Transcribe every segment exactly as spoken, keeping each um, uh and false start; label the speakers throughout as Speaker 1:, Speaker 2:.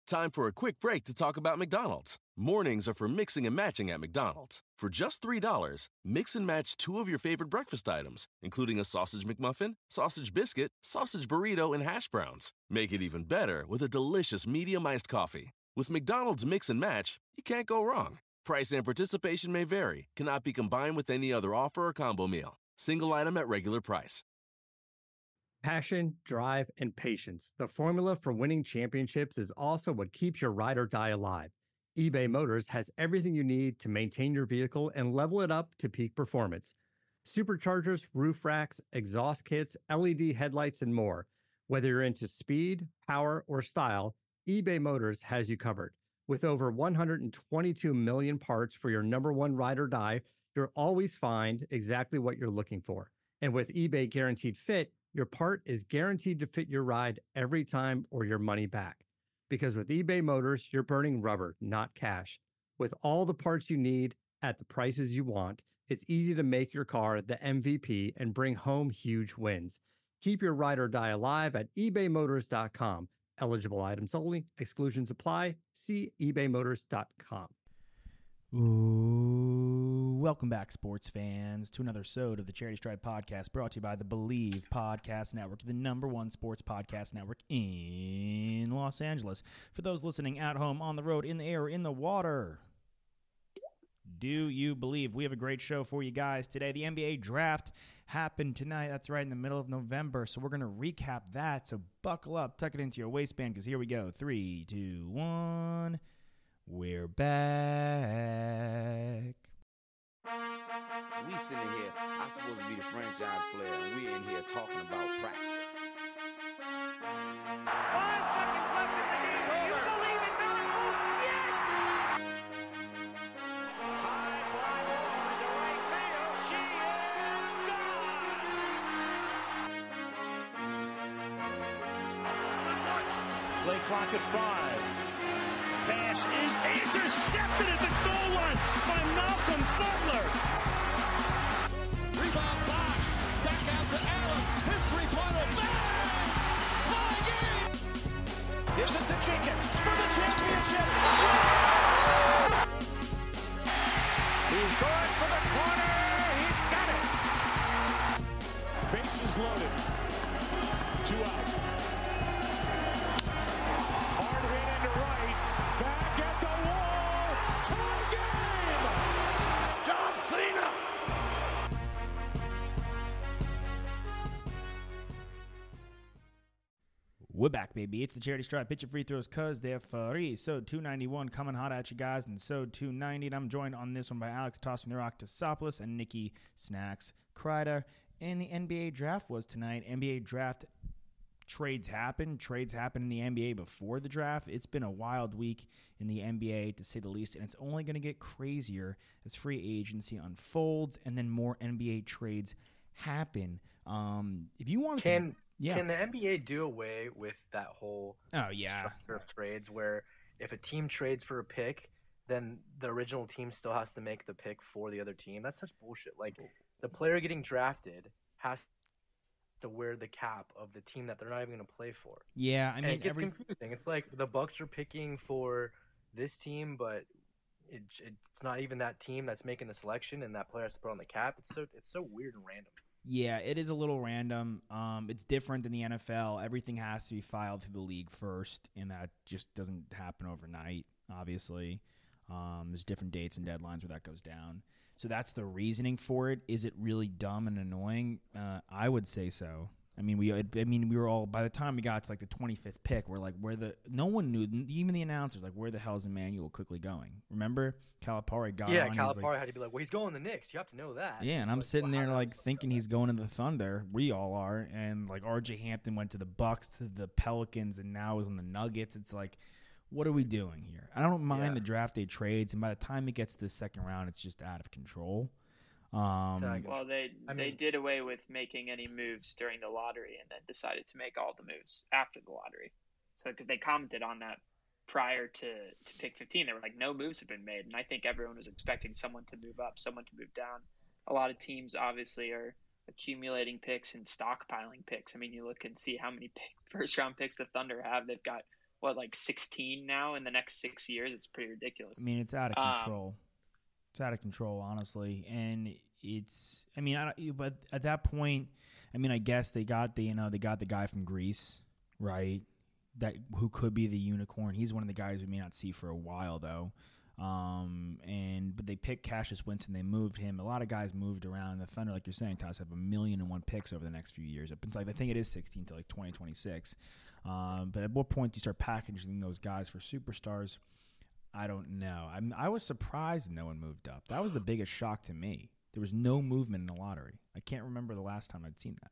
Speaker 1: Time for a quick break to talk about McDonald's. Mornings are for mixing and matching at McDonald's. For just three dollars, mix and match two of your favorite breakfast items, including a sausage McMuffin, sausage biscuit, sausage burrito, and hash browns. Make it even better with a delicious medium iced coffee. With McDonald's Mix and Match, you can't go wrong. Price and participation may vary. Cannot be combined with any other offer or combo meal. Single item at regular price.
Speaker 2: Passion, drive, and patience. The formula for winning championships is also what keeps your ride or die alive. eBay Motors has everything you need to maintain your vehicle and level it up to peak performance. Superchargers, roof racks, exhaust kits, L E D headlights, and more. Whether you're into speed, power, or style, eBay Motors has you covered. With over one hundred twenty-two million parts for your number one ride or die, you'll always find exactly what you're looking for. And with eBay Guaranteed Fit, your part is guaranteed to fit your ride every time or your money back. Because with eBay Motors, you're burning rubber, not cash. With all the parts you need at the prices you want, it's easy to make your car the M V P and bring home huge wins. Keep your ride or die alive at ebay motors dot com. Eligible items only. Exclusions apply. See ebay motors dot com.
Speaker 3: Ooh, welcome back, sports fans, to another episode of the Charity Stripe Podcast, brought to you by the Believe Podcast Network, the number one sports podcast network in Los Angeles. For those listening at home, on the road, in the air, in the water, do you believe? We have a great show for you guys today. The N B A draft happened tonight. That's right in the middle of November, so we're going to recap that. So buckle up, tuck it into your waistband, because here we go. Three, two, one... We're back.
Speaker 4: We sitting here, I'm supposed to be the franchise player, and we're in here talking about practice.
Speaker 5: Five seconds left in the game. Do you believe in miracles? Yes! High fly ball into right field. She is gone!
Speaker 6: Play clock at five. Pass is intercepted at the goal line by Malcolm Butler.
Speaker 7: Rebound box. Back out to Allen. His three-pointer. Bang! Tie game!
Speaker 5: Gives it to Jenkins for the championship. He's going for the corner. He's got it.
Speaker 6: Bases loaded. Two out. Hard hit into right. Back at the wall. Tie game!
Speaker 7: John Cena!
Speaker 3: We're back, baby. It's the Charity Stripe. Pitch your free throws because they're free. So two ninety-one coming hot at you guys, and so two ninety. And I'm joined on this one by Alex Tossing the Rock Tosopoulos and Nikki Snacks Kreider. And the N B A draft was tonight. N B A draft trades happen. Trades happen in the N B A before the draft. It's been a wild week in the N B A, to say the least, and it's only going to get crazier as free agency unfolds and then more N B A trades happen. Um, if you want
Speaker 8: can
Speaker 3: to, yeah.
Speaker 8: can the N B A do away with that whole
Speaker 3: oh yeah
Speaker 8: structure of trades where if a team trades for a pick, then the original team still has to make the pick for the other team? That's such bullshit. Like, the player getting drafted has to wear the cap of the team that they're not even going to play for.
Speaker 3: Yeah, I mean,
Speaker 8: and it gets
Speaker 3: every...
Speaker 8: confusing. It's like the Bucks are picking for this team, but it, it's not even that team that's making the selection, and that player has to put on the cap. It's so it's so weird and random.
Speaker 3: Yeah, it is a little random. Um, it's different than the N F L. Everything has to be filed through the league first, and that just doesn't happen overnight, obviously. Um, there's different dates and deadlines where that goes down. So that's the reasoning for it. Is it really dumb and annoying? Uh, I would say so. I mean, we. I mean, we were all, by the time we got to like the twenty-fifth pick, we're like, where the no one knew, even the announcers, like, where the hell is Emmanuel quickly going? Remember, Calipari got
Speaker 8: yeah,
Speaker 3: on.
Speaker 8: Yeah, Calipari
Speaker 3: like,
Speaker 8: had to be like, well, he's going to the Knicks. You have to know that.
Speaker 3: Yeah, and
Speaker 8: it's
Speaker 3: I'm
Speaker 8: like,
Speaker 3: sitting
Speaker 8: well,
Speaker 3: there like thinking he's going to the Thunder. We all are, and like R J Hampton went to the Bucks, to the Pelicans, and now is on the Nuggets. It's like, what are we doing here? I don't mind
Speaker 8: yeah.
Speaker 3: the draft day trades, and by the time it gets to the second round, it's just out of control. Um,
Speaker 9: well, they I mean, they did away with making any moves during the lottery, and then decided to make all the moves after the lottery. So, because they commented on that prior to, to pick fifteen, they were like, no moves have been made, and I think everyone was expecting someone to move up, someone to move down. A lot of teams obviously are accumulating picks and stockpiling picks. I mean, you look and see how many pick, first round picks the Thunder have. They've got what, like sixteen now in the next six years. It's pretty ridiculous.
Speaker 3: I mean, it's out of
Speaker 9: Um,
Speaker 3: control. It's out of control, honestly, and it's. I mean, I don't, but at that point, I mean, I guess they got the you know they got the guy from Greece, right? That who could be the unicorn. He's one of the guys we may not see for a while, though. Um, and but they picked Cassius Winston. They moved him. A lot of guys moved around. The Thunder, like you're saying, Toss, have a million and one picks over the next few years. It's like I think it is sixteen to like twenty twenty-six. Um, but at what point do you start packaging those guys for superstars? I don't know. I'm, I was surprised no one moved up. That was the biggest shock to me. There was no movement in the lottery. I can't remember the last time I'd seen that.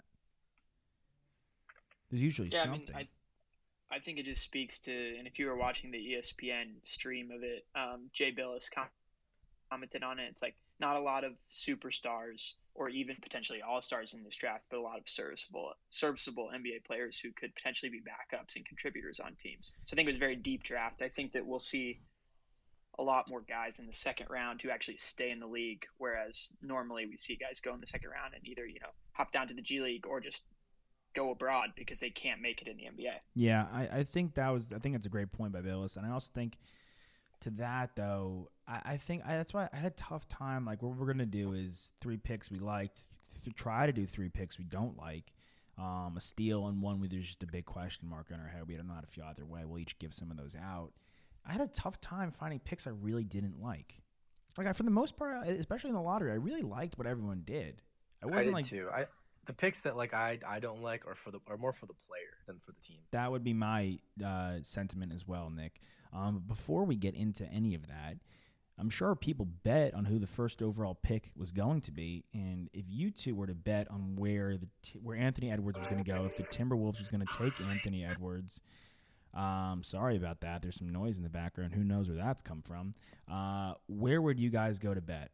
Speaker 3: There's usually
Speaker 9: yeah,
Speaker 3: something.
Speaker 9: I mean, I, I think it just speaks to, and if you were watching the E S P N stream of it, um, Jay Billis com- commented on it. It's like not a lot of superstars or even potentially all-stars in this draft, but a lot of serviceable serviceable N B A players who could potentially be backups and contributors on teams. So I think it was a very deep draft. I think that we'll see a lot more guys in the second round who actually stay in the league, whereas normally we see guys go in the second round and either, you know, hop down to the G League or just go abroad because they can't make it in the N B A.
Speaker 3: Yeah, I, I think that was. I think that's a great point by Billis, and I also think to that though, I, I think I, that's why I had a tough time. Like what we're gonna do is three picks we liked, th- try to do three picks we don't like, um, a steal and one where there's just a big question mark on our head. We don't know how to feel either way. We'll each give some of those out. I had a tough time finding picks I really didn't like. Like I, for the most part, especially in the lottery, I really liked what everyone did. I wasn't
Speaker 8: I did
Speaker 3: like
Speaker 8: too. I the picks that like I I don't like are for the are more for the player than for the team.
Speaker 3: That would be my uh, sentiment as well, Nick. Um, before we get into any of that, I'm sure people bet on who the first overall pick was going to be, and if you two were to bet on where the t- where Anthony Edwards was going to go, if the Timberwolves was going to take Anthony Edwards. Um, sorry about that. There's some noise in the background. Who knows where that's come from? Uh, where would you guys go to bet?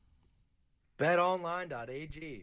Speaker 8: bet online dot a g.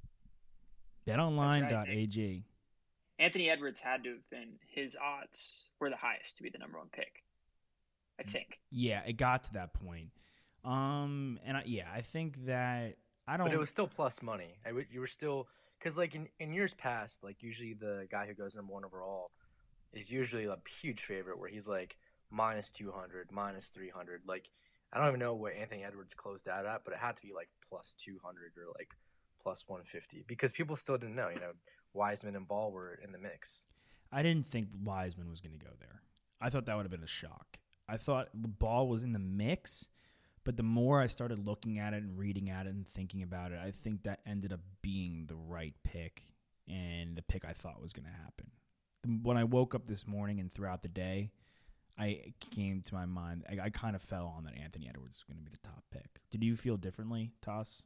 Speaker 3: bet online dot a g.
Speaker 9: Right, Anthony Edwards had to have been, his odds were the highest to be the number one pick, I think.
Speaker 3: Yeah, it got to that point. Um, and I, yeah, I think that I don't.
Speaker 8: But it was still plus money. I w- you were still because like in, in years past, like usually the guy who goes number one overall is usually a huge favorite where he's like minus two hundred, minus three hundred. Like, I don't even know what Anthony Edwards closed out at, but it had to be like plus two hundred or like plus one fifty because people still didn't know, you know, Wiseman and Ball were in the mix.
Speaker 3: I didn't think Wiseman was going to go there. I thought that would have been a shock. I thought Ball was in the mix, but the more I started looking at it and reading at it and thinking about it, I think that ended up being the right pick and the pick I thought was going to happen. When I woke up this morning and throughout the day, I came to my mind, I, I kind of fell on that Anthony Edwards was going to be the top pick. Did you feel differently, Toss?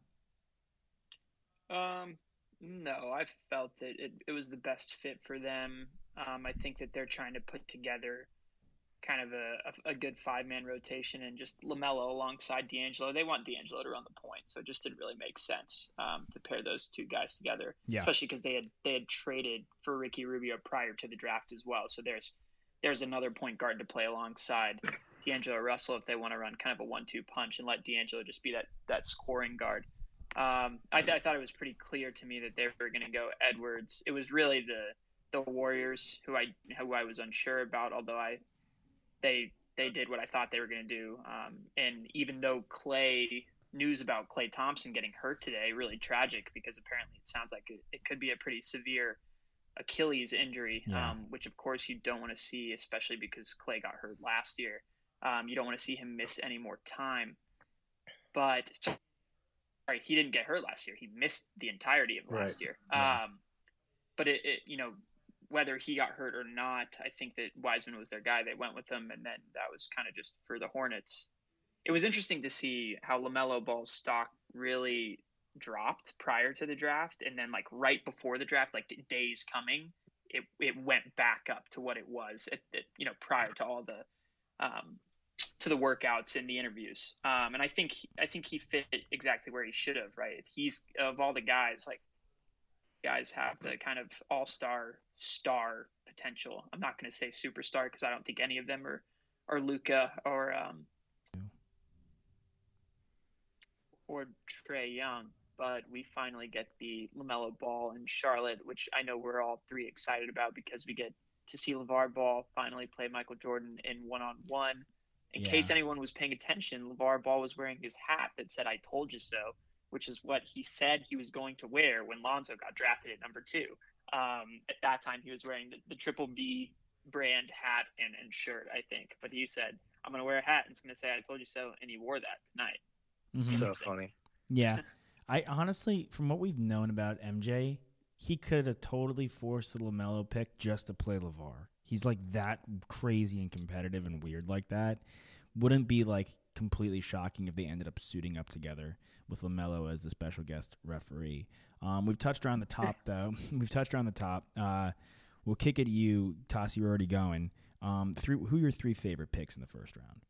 Speaker 9: Um, no, I felt that it, it was the best fit for them. Um, I think that they're trying to put together kind of a, a, a good five-man rotation and just LaMelo alongside D'Angelo. They want D'Angelo to run the point, so it just didn't really make sense um, to pair those two guys together,
Speaker 3: yeah.
Speaker 9: especially because they had they had traded for Ricky Rubio prior to the draft as well. So there's there's another point guard to play alongside D'Angelo Russell if they want to run kind of a one two punch and let D'Angelo just be that, that scoring guard. Um, I, th- I thought it was pretty clear to me that they were going to go Edwards. It was really the the Warriors who I who I was unsure about, although I they they did what I thought they were going to do. Um, and even though Klay news about Klay Thompson getting hurt today, really tragic because apparently it sounds like it, it could be a pretty severe Achilles injury,
Speaker 3: yeah.
Speaker 9: um, which of course you don't want to see, especially because Klay got hurt last year. Um, you don't want to see him miss any more time. But sorry, he didn't get hurt last year. He missed the entirety of last
Speaker 8: right.
Speaker 9: year.
Speaker 3: Yeah.
Speaker 9: Um, but it, it, you know, whether he got hurt or not, I think that Wiseman was their guy. They went with him, and then that was kind of just for the Hornets. It was interesting to see how LaMelo Ball's stock really dropped prior to the draft, and then like right before the draft, like days coming, it it went back up to what it was, at, at, you know, prior to all the um, to the workouts and the interviews. Um, and I think I think he fit exactly where he should have. Right, he's of all the guys like. Guys have the kind of all-star star potential. I'm not going to say superstar because I don't think any of them are, are Luka or um, or Trae Young. But we finally get the LaMelo Ball in Charlotte, which I know we're all three excited about because we get to see LeVar Ball finally play Michael Jordan in one-on-one. In
Speaker 3: Yeah.
Speaker 9: case anyone was paying attention, LeVar Ball was wearing his hat that said, "I told you so," which is what he said he was going to wear when Lonzo got drafted at number two. Um, at that time, he was wearing the, the Triple B brand hat and, and shirt, I think. But he said, "I'm going to wear a hat and it's going to say, 'I told you so.'" And he wore that tonight.
Speaker 3: Mhm.
Speaker 8: So funny.
Speaker 3: Yeah. I honestly, from what we've known about M J, he could have totally forced the LaMelo pick just to play LeVar. He's like that crazy and competitive and weird like that. Wouldn't be like completely shocking if they ended up suiting up together with LaMelo as the special guest referee. Um, we've touched around the top, though. We've touched around the top. Uh, we'll kick it to you, Toss. You're already going. Um, three, who are your three favorite picks in the first round?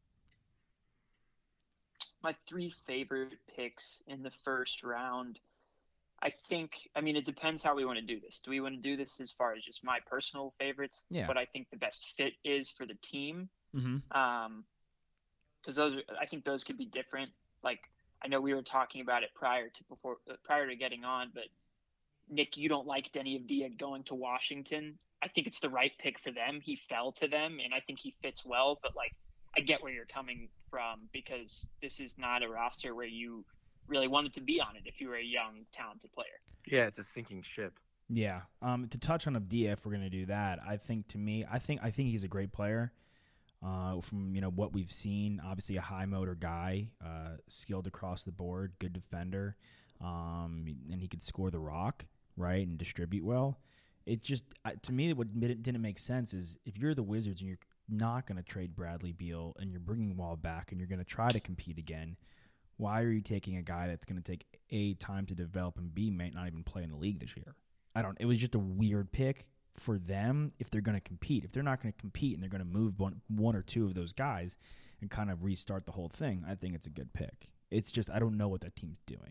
Speaker 9: My three favorite picks in the first round, I think, I mean, it depends how we want to do this. Do we want to do this as far as just my personal favorites?
Speaker 3: Yeah.
Speaker 9: What I think the best fit is for the team?
Speaker 3: Mm-hmm.
Speaker 9: Um, because those, I think those could be different. Like, I know we were talking about it prior to before, prior to getting on, but Nick, you don't like Denny Avdia going to Washington. I think it's the right pick for them. He fell to them, and I think he fits well. But like, I get where you're coming from because this is not a roster where you really wanted to be on it if you were a young, talented player.
Speaker 8: Yeah, it's a sinking ship.
Speaker 3: Yeah. Um, to touch on Avdia, if we're going to do that, I think to me, I think I think he's a great player. Uh, from you know what we've seen, obviously a high motor guy, uh, skilled across the board, good defender, um, and he could score the rock right and distribute well. It just to me, what didn't make sense is if you're the Wizards and you're not going to trade Bradley Beal and you're bringing Wall back and you're going to try to compete again, why are you taking a guy that's going to take A, time to develop, and B, might not even play in the league this year? I don't. It was just a weird pick for them if they're going to compete. If they're not going to compete and they're going to move one, one or two of those guys and kind of restart the whole thing, I think it's a good pick. It's just I don't know what that team's doing.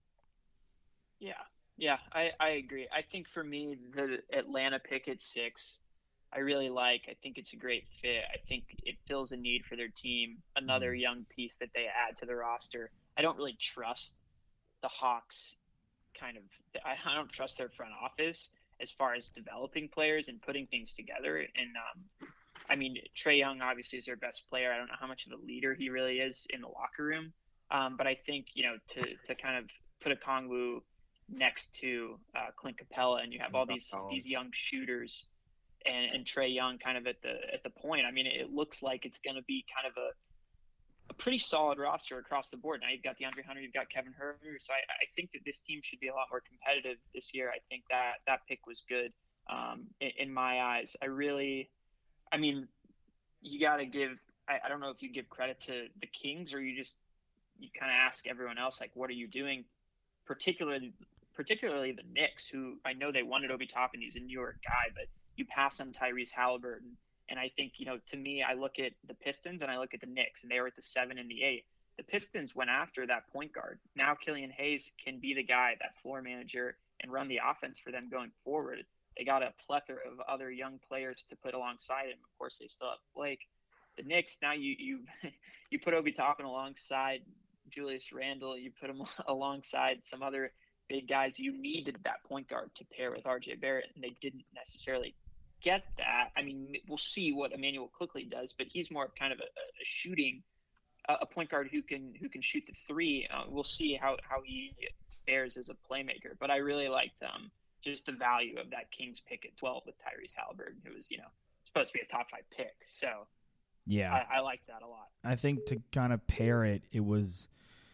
Speaker 9: Yeah, yeah, I, I agree. I think for me, the Atlanta pick at six, I really like. I think it's a great fit. I think it fills a need for their team. Another mm. young piece that they add to the roster. I don't really trust the Hawks kind of – I don't trust their front office as far as developing players and putting things together. And, um, I mean, Trae Young obviously is their best player. I don't know how much of a leader he really is in the locker room. Um, but I think, you know, to, to kind of put a Kongwu next to uh, Clint Capella and you have all these these young shooters – and, and Trae Young kind of at the at the point. I mean, it looks like it's going to be kind of a a pretty solid roster across the board. Now you've got DeAndre Hunter, you've got Kevin Huerter. So I, I think that this team should be a lot more competitive this year. I think that that pick was good um, in, in my eyes. I really, I mean, you got to give. I, I don't know if you give credit to the Kings or you just you kind of ask everyone else like, what are you doing? Particularly, particularly the Knicks, who I know they wanted Obi Toppin. He's a New York guy, but you pass on Tyrese Halliburton. And I think, you know, to me, I look at the Pistons and I look at the Knicks, and they were at the seven and the eight. The Pistons went after that point guard. Now Killian Hayes can be the guy, that floor manager, and run the offense for them going forward. They got a plethora of other young players to put alongside him. Of course, they still have Blake. The Knicks, now you you you put Obi Toppin alongside Julius Randle. You put him alongside some other big guys. You needed that point guard to pair with R J Barrett, and they didn't necessarily get that. I mean, we'll see what Emmanuel Quickley does, but he's more kind of a, a shooting, a point guard who can who can shoot the three. Uh, we'll see how, how he fares as a playmaker. But I really liked um, just the value of that Kings pick at twelve with Tyrese Halliburton, who was, you know, supposed to be a top five pick. So
Speaker 3: yeah,
Speaker 9: I, I like that a lot.
Speaker 3: I think to kind of pair it, it was,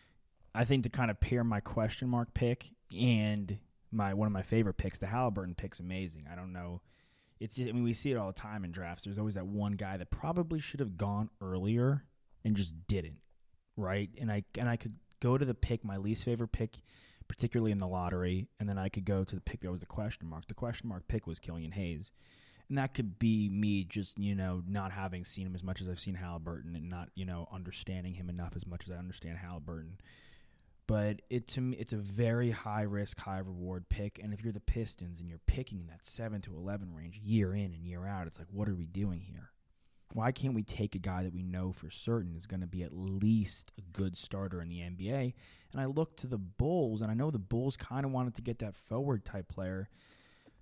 Speaker 3: I think to kind of pair my question mark pick and my one of my favorite picks, the Halliburton pick's amazing. I don't know. It's I mean, we see it all the time in drafts. There's always that one guy that probably should have gone earlier and just didn't, right? And I and I could go to the pick, my least favorite pick, particularly in the lottery, and then I could go to the pick that was the question mark. The question mark pick was Killian Hayes. And that could be me just, you know, not having seen him as much as I've seen Halliburton and not, you know, understanding him enough as much as I understand Halliburton. But it to me, it's a very high-risk, high-reward pick. And if you're the Pistons and you're picking in that seven to eleven range year in and year out, it's like, what are we doing here? Why can't we take a guy that we know for certain is going to be at least a good starter in the N B A? And I look to the Bulls, and I know the Bulls kind of wanted to get that forward-type player.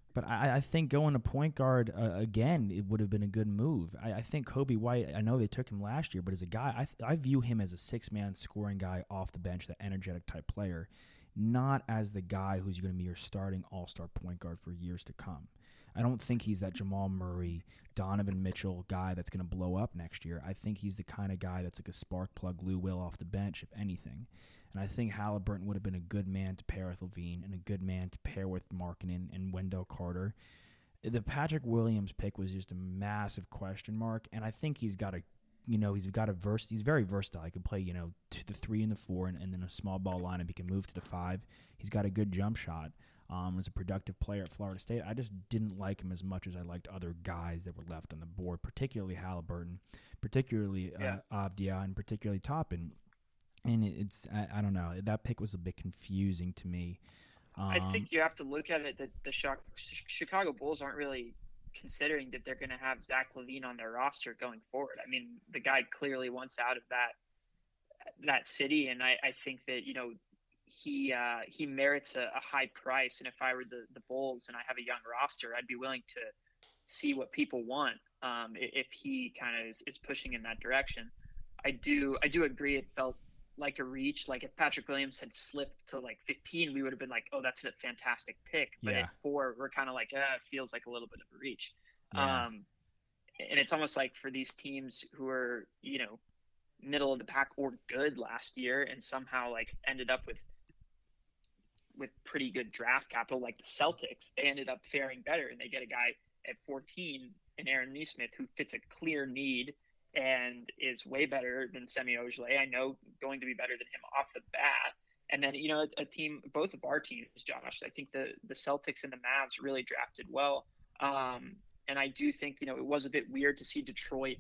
Speaker 3: But I, I think going to point guard uh, again, it would have been a good move. I, I think Kobe White, I know they took him last year, but as a guy, I, th- I view him as a six-man scoring guy off the bench, the energetic type player, not as the guy who's going to be your starting all-star point guard for years to come. I don't think he's that Jamal Murray, Donovan Mitchell guy that's going to blow up next year. I think he's the kind of guy that's like a spark plug Lou Will off the bench, if anything. And I think Halliburton would have been a good man to pair with LaVine and a good man to pair with Markkanen and Wendell Carter. The Patrick Williams pick was just a massive question mark, and I think he's got a, you know, he's got a verse. He's very versatile. He can play, you know, to the three and the four, and, and then a small ball lineup. He can move to the five. He's got a good jump shot. Um, was a productive player at Florida State. I just didn't like him as much as I liked other guys that were left on the board, particularly Halliburton, particularly uh,
Speaker 9: Yeah.
Speaker 3: Avdia, and particularly Toppin. And it's, I, I don't know, that pick was a bit confusing to me. Um,
Speaker 9: I think you have to look at it that the Chi- Chicago Bulls aren't really considering that they're going to have Zach LaVine on their roster going forward. I mean, the guy clearly wants out of that that city, and I, I think that, you know, he uh, he merits a, a high price. And if I were the, the Bulls and I have a young roster, I'd be willing to see what people want um, if he kind of is, is pushing in that direction. I do I do agree it felt like a reach. Like if Patrick Williams had slipped to like fifteen, we would have been like, oh, that's a fantastic pick. But
Speaker 3: Yeah.
Speaker 9: at four, we're kind of like, ah, it feels like a little bit of a reach.
Speaker 3: Yeah.
Speaker 9: Um, and it's almost like for these teams who are, you know, middle of the pack or good last year and somehow like ended up with with pretty good draft capital, like the Celtics, they ended up faring better, and they get a guy at fourteen in Aaron Nesmith who fits a clear need and is way better than Semi Ojeleye. I know going to be better than him off the bat. And then, you know, a, a team, both of our teams, Josh, I think the, the Celtics and the Mavs really drafted well. Um, and I do think, you know, it was a bit weird to see Detroit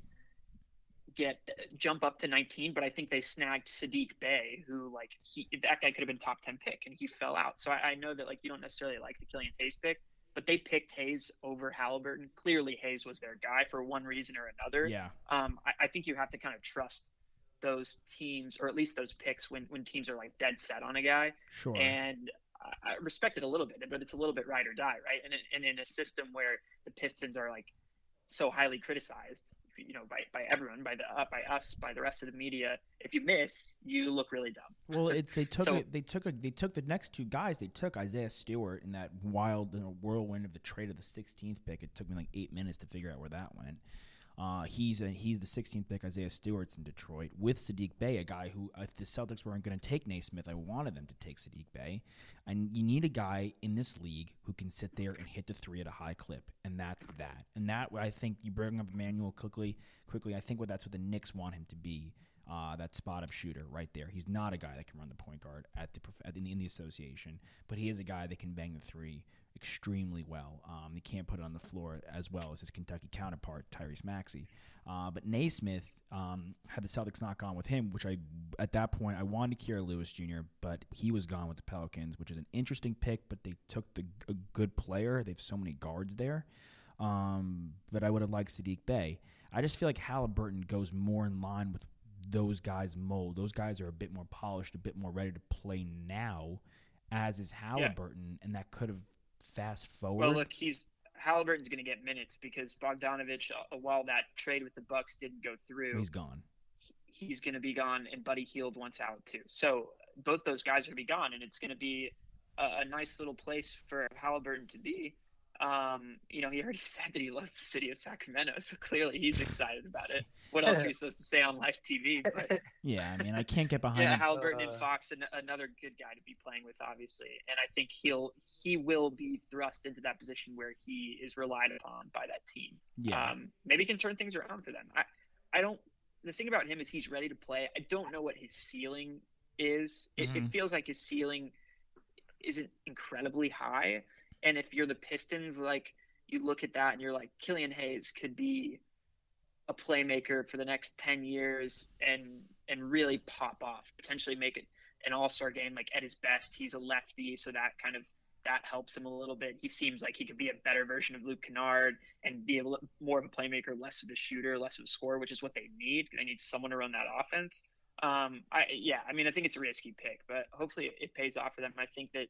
Speaker 9: get jump up to nineteen, but I think they snagged Sadiq Bey, who like he that guy could have been top ten pick, and he fell out. So I, I know that like you don't necessarily like the Killian Hayes pick, but they picked Hayes over Halliburton. Clearly, Hayes was their guy for one reason or another.
Speaker 3: Yeah.
Speaker 9: Um, I, I think you have to kind of trust those teams, or at least those picks, when when teams are like dead set on a guy.
Speaker 3: Sure.
Speaker 9: And I, I respect it a little bit, but it's a little bit ride or die, right? And and in a system where the Pistons are like so highly criticized, you know, by, by everyone, by the uh, by us, by the rest of the media. If you miss, you look really dumb.
Speaker 3: Well, it's they took
Speaker 9: So-
Speaker 3: a, they took a, they took the next two guys. They took Isaiah Stewart in that wild, you know, whirlwind of the trade of the sixteenth pick. It took me like eight minutes to figure out where that went. Uh, he's a, he's the sixteenth pick. Isaiah Stewart's in Detroit with Sadiq Bey, a guy who, if the Celtics weren't going to take Naismith, I wanted them to take Sadiq Bey. And you need a guy in this league who can sit there and hit the three at a high clip, and that's that. And that, I think, you bring up Emmanuel quickly. Quickly, I think what that's what the Knicks want him to be. Uh, that spot-up shooter right there. He's not a guy that can run the point guard at the at the, in the association, but he is a guy that can bang the three extremely well. Um, he can't put it on the floor as well as his Kentucky counterpart, Tyrese Maxey. Uh, but Naismith um, had the Celtics not gone with him, which I at that point I wanted Kira Lewis Junior, but he was gone with the Pelicans, which is an interesting pick. But they took the a good player. They have so many guards there. Um, but I would have liked Sadiq Bey. I just feel like Halliburton goes more in line with those guys' mold. Those guys are a bit more polished, a bit more ready to play now, as is Halliburton, and that could have fast forward.
Speaker 9: Well, look, he's Halliburton's going to get minutes because Bogdanovich, uh, while that trade with the Bucks didn't go through,
Speaker 3: he's gone.
Speaker 9: He's going to be gone, and Buddy Hield wants out too. So both those guys are going to be gone, and it's going to be a, a nice little place for Halliburton to be. Um, you know, he already said that he loves the city of Sacramento, so clearly he's excited about it. What else are you supposed to say on live T V? But,
Speaker 3: yeah, I mean, I can't get behind
Speaker 9: yeah,
Speaker 3: him.
Speaker 9: Halliburton
Speaker 8: Uh,
Speaker 9: and Fox, an, another good guy to be playing with, obviously. And I think he'll he will be thrust into that position where he is relied upon by that team.
Speaker 3: Yeah.
Speaker 9: Um, maybe he can turn things around for them. I, I don't. The thing about him is he's ready to play. I don't know what his ceiling is. It,
Speaker 3: Mhm.
Speaker 9: it feels like his ceiling isn't incredibly high. And if you're the Pistons, like you look at that and you're like, Killian Hayes could be a playmaker for the next ten years and and really pop off, potentially make it an all-star game. Like at his best, he's a lefty, so that kind of that helps him a little bit. He seems like he could be a better version of Luke Kennard and be a little more of a playmaker, less of a shooter, less of a scorer, which is what they need. They need someone to run that offense. Um, I yeah, I mean, I think it's a risky pick, but hopefully it, it pays off for them. I think that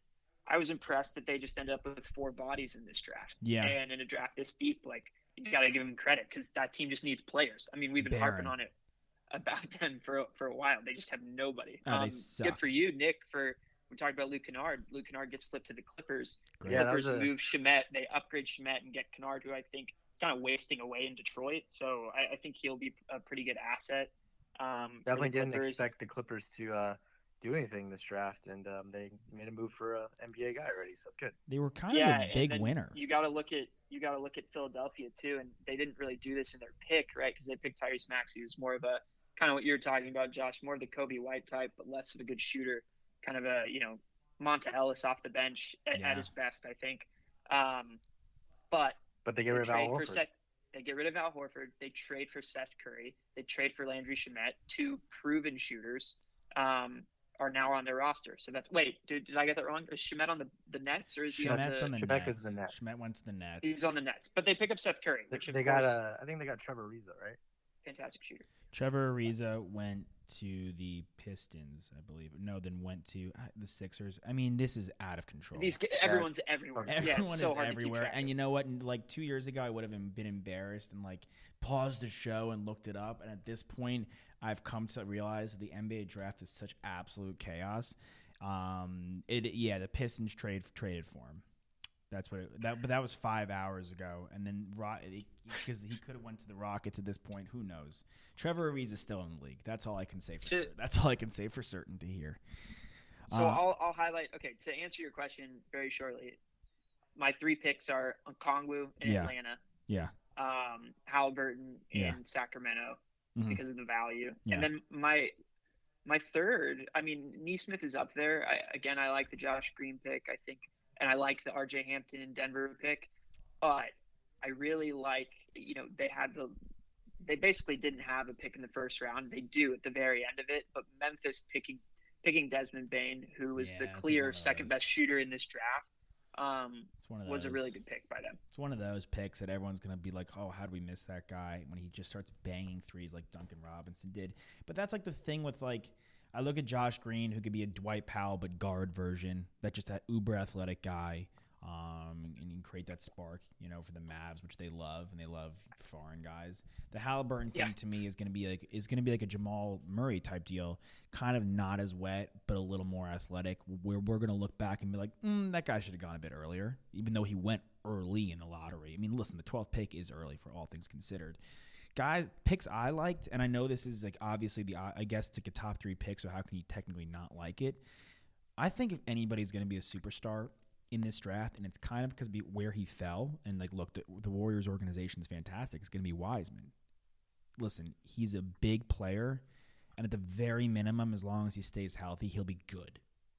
Speaker 9: I was impressed that they just ended up with four bodies in this draft.
Speaker 3: Yeah.
Speaker 9: And in a draft this deep, like, you got to give them credit because that team just needs players. I mean, we've been
Speaker 3: Barren.
Speaker 9: harping on it about them for for a while. They just have nobody.
Speaker 3: Oh, they
Speaker 9: um,
Speaker 3: suck.
Speaker 9: Good for you, Nick, for we talked about Luke Kennard. Luke Kennard gets flipped to the Clippers.
Speaker 3: Great.
Speaker 8: Yeah, that
Speaker 9: Clippers
Speaker 8: was a-
Speaker 9: move Shamet. They upgrade Shamet and get Kennard, who I think is kind of wasting away in Detroit. So I, I think he'll be a pretty good asset. Um, for the
Speaker 8: Definitely didn't
Speaker 9: Clippers.
Speaker 8: expect the Clippers to uh, do anything this draft, and um, they made a move for a N B A guy already, so that's good.
Speaker 3: They were kind
Speaker 9: yeah,
Speaker 3: of a
Speaker 9: and
Speaker 3: big
Speaker 9: then
Speaker 3: winner.
Speaker 9: You got to look at you got to look at Philadelphia too, and they didn't really do this in their pick, right? Because they picked Tyrese Maxey, who's more of a kind of what you're talking about, Josh, more of the Kobe White type, but less of a good shooter, kind of a you know Monta Ellis off the bench at,
Speaker 3: Yeah.
Speaker 9: at his best, I think. Um, but
Speaker 8: But they get
Speaker 9: they
Speaker 8: rid of Al
Speaker 9: trade for
Speaker 8: Horford.
Speaker 9: Seth, they get rid of Al Horford. They trade for Seth Curry. They trade for Landry Shamet. Two proven shooters um, are now on their roster. So that's wait, did, did I get that wrong? Is Shamet on the, the Nets or is he on
Speaker 3: Shamet's
Speaker 9: the,
Speaker 3: on the
Speaker 8: Shemek
Speaker 3: Nets.
Speaker 8: is the Nets.
Speaker 3: Shemet went to the Nets.
Speaker 9: He's on the Nets, but they pick up Seth Curry,
Speaker 8: They,
Speaker 9: which of
Speaker 8: they
Speaker 9: course,
Speaker 8: got uh, I think they got Trevor Ariza, right?
Speaker 9: fantastic shooter.
Speaker 3: Trevor Ariza went to the Pistons, I believe. No, then went to uh, the Sixers. I mean, this is out of control.
Speaker 9: These everyone's everywhere. yeah,
Speaker 3: Everyone
Speaker 9: it's so
Speaker 3: is
Speaker 9: hard
Speaker 3: everywhere.
Speaker 9: To keep track
Speaker 3: And
Speaker 9: of.
Speaker 3: you know what? Like two years ago, I would have been embarrassed and like paused the show and looked it up. And at this point, I've come to realize the N B A draft is such absolute chaos. Um, it yeah, the Pistons trade traded for him. That's what it, that. But that was five hours ago, and then because he could have went to the Rockets at this point. Who knows? Trevor Ariza is still in the league. That's all I can say for
Speaker 9: To-
Speaker 3: sure. That's all I can say for certainty here.
Speaker 9: So
Speaker 3: Uh,
Speaker 9: I'll I'll highlight. Okay, to answer your question very shortly, my three picks are Okongwu in
Speaker 3: Yeah.
Speaker 9: Atlanta,
Speaker 3: Yeah.
Speaker 9: um, Halliburton in
Speaker 3: Yeah.
Speaker 9: Sacramento
Speaker 3: Mhm.
Speaker 9: because of the value,
Speaker 3: Yeah.
Speaker 9: and then my my third. I mean, Neesmith is up there. I, again, I like the Josh Green pick. I think, and I like the R J Hampton and Denver pick, but I really like. You know, they had the. They basically didn't have a pick in the first round. They do at the very end of it, but Memphis picking picking Desmond Bain, who was
Speaker 3: Yeah,
Speaker 9: the
Speaker 3: that's
Speaker 9: clear
Speaker 3: one of
Speaker 9: second
Speaker 3: those.
Speaker 9: best shooter in this draft, um,
Speaker 3: It's one of
Speaker 9: was a
Speaker 3: those-
Speaker 9: really good pick by them.
Speaker 3: It's one of those picks that everyone's going to be like, oh, how do we miss that guy when he just starts banging threes like Duncan Robinson did? But that's like the thing with like, I look at Josh Green, who could be a Dwight Powell but guard version, that just that uber athletic guy, um, and you can create that spark, you know, for the Mavs, which they love, and they love foreign guys. The Halliburton thing
Speaker 9: Yeah.
Speaker 3: to me is going to be like is going to be like a Jamal Murray type deal, kind of not as wet but a little more athletic. Where we're going to look back and be like, mm, that guy should have gone a bit earlier, even though he went early in the lottery. I mean, listen, the twelfth pick is early for all things considered. Guys, picks I liked, and I know this is like obviously the I guess it's like a top three pick, so how can you technically not like it? I think if anybody's going to be a superstar in this draft, and it's kind of because of where he fell, and like, look, the, the Warriors organization is fantastic. It's going to be Wiseman. Listen, he's a big player, and at the very minimum, as long as he stays healthy, he'll be good.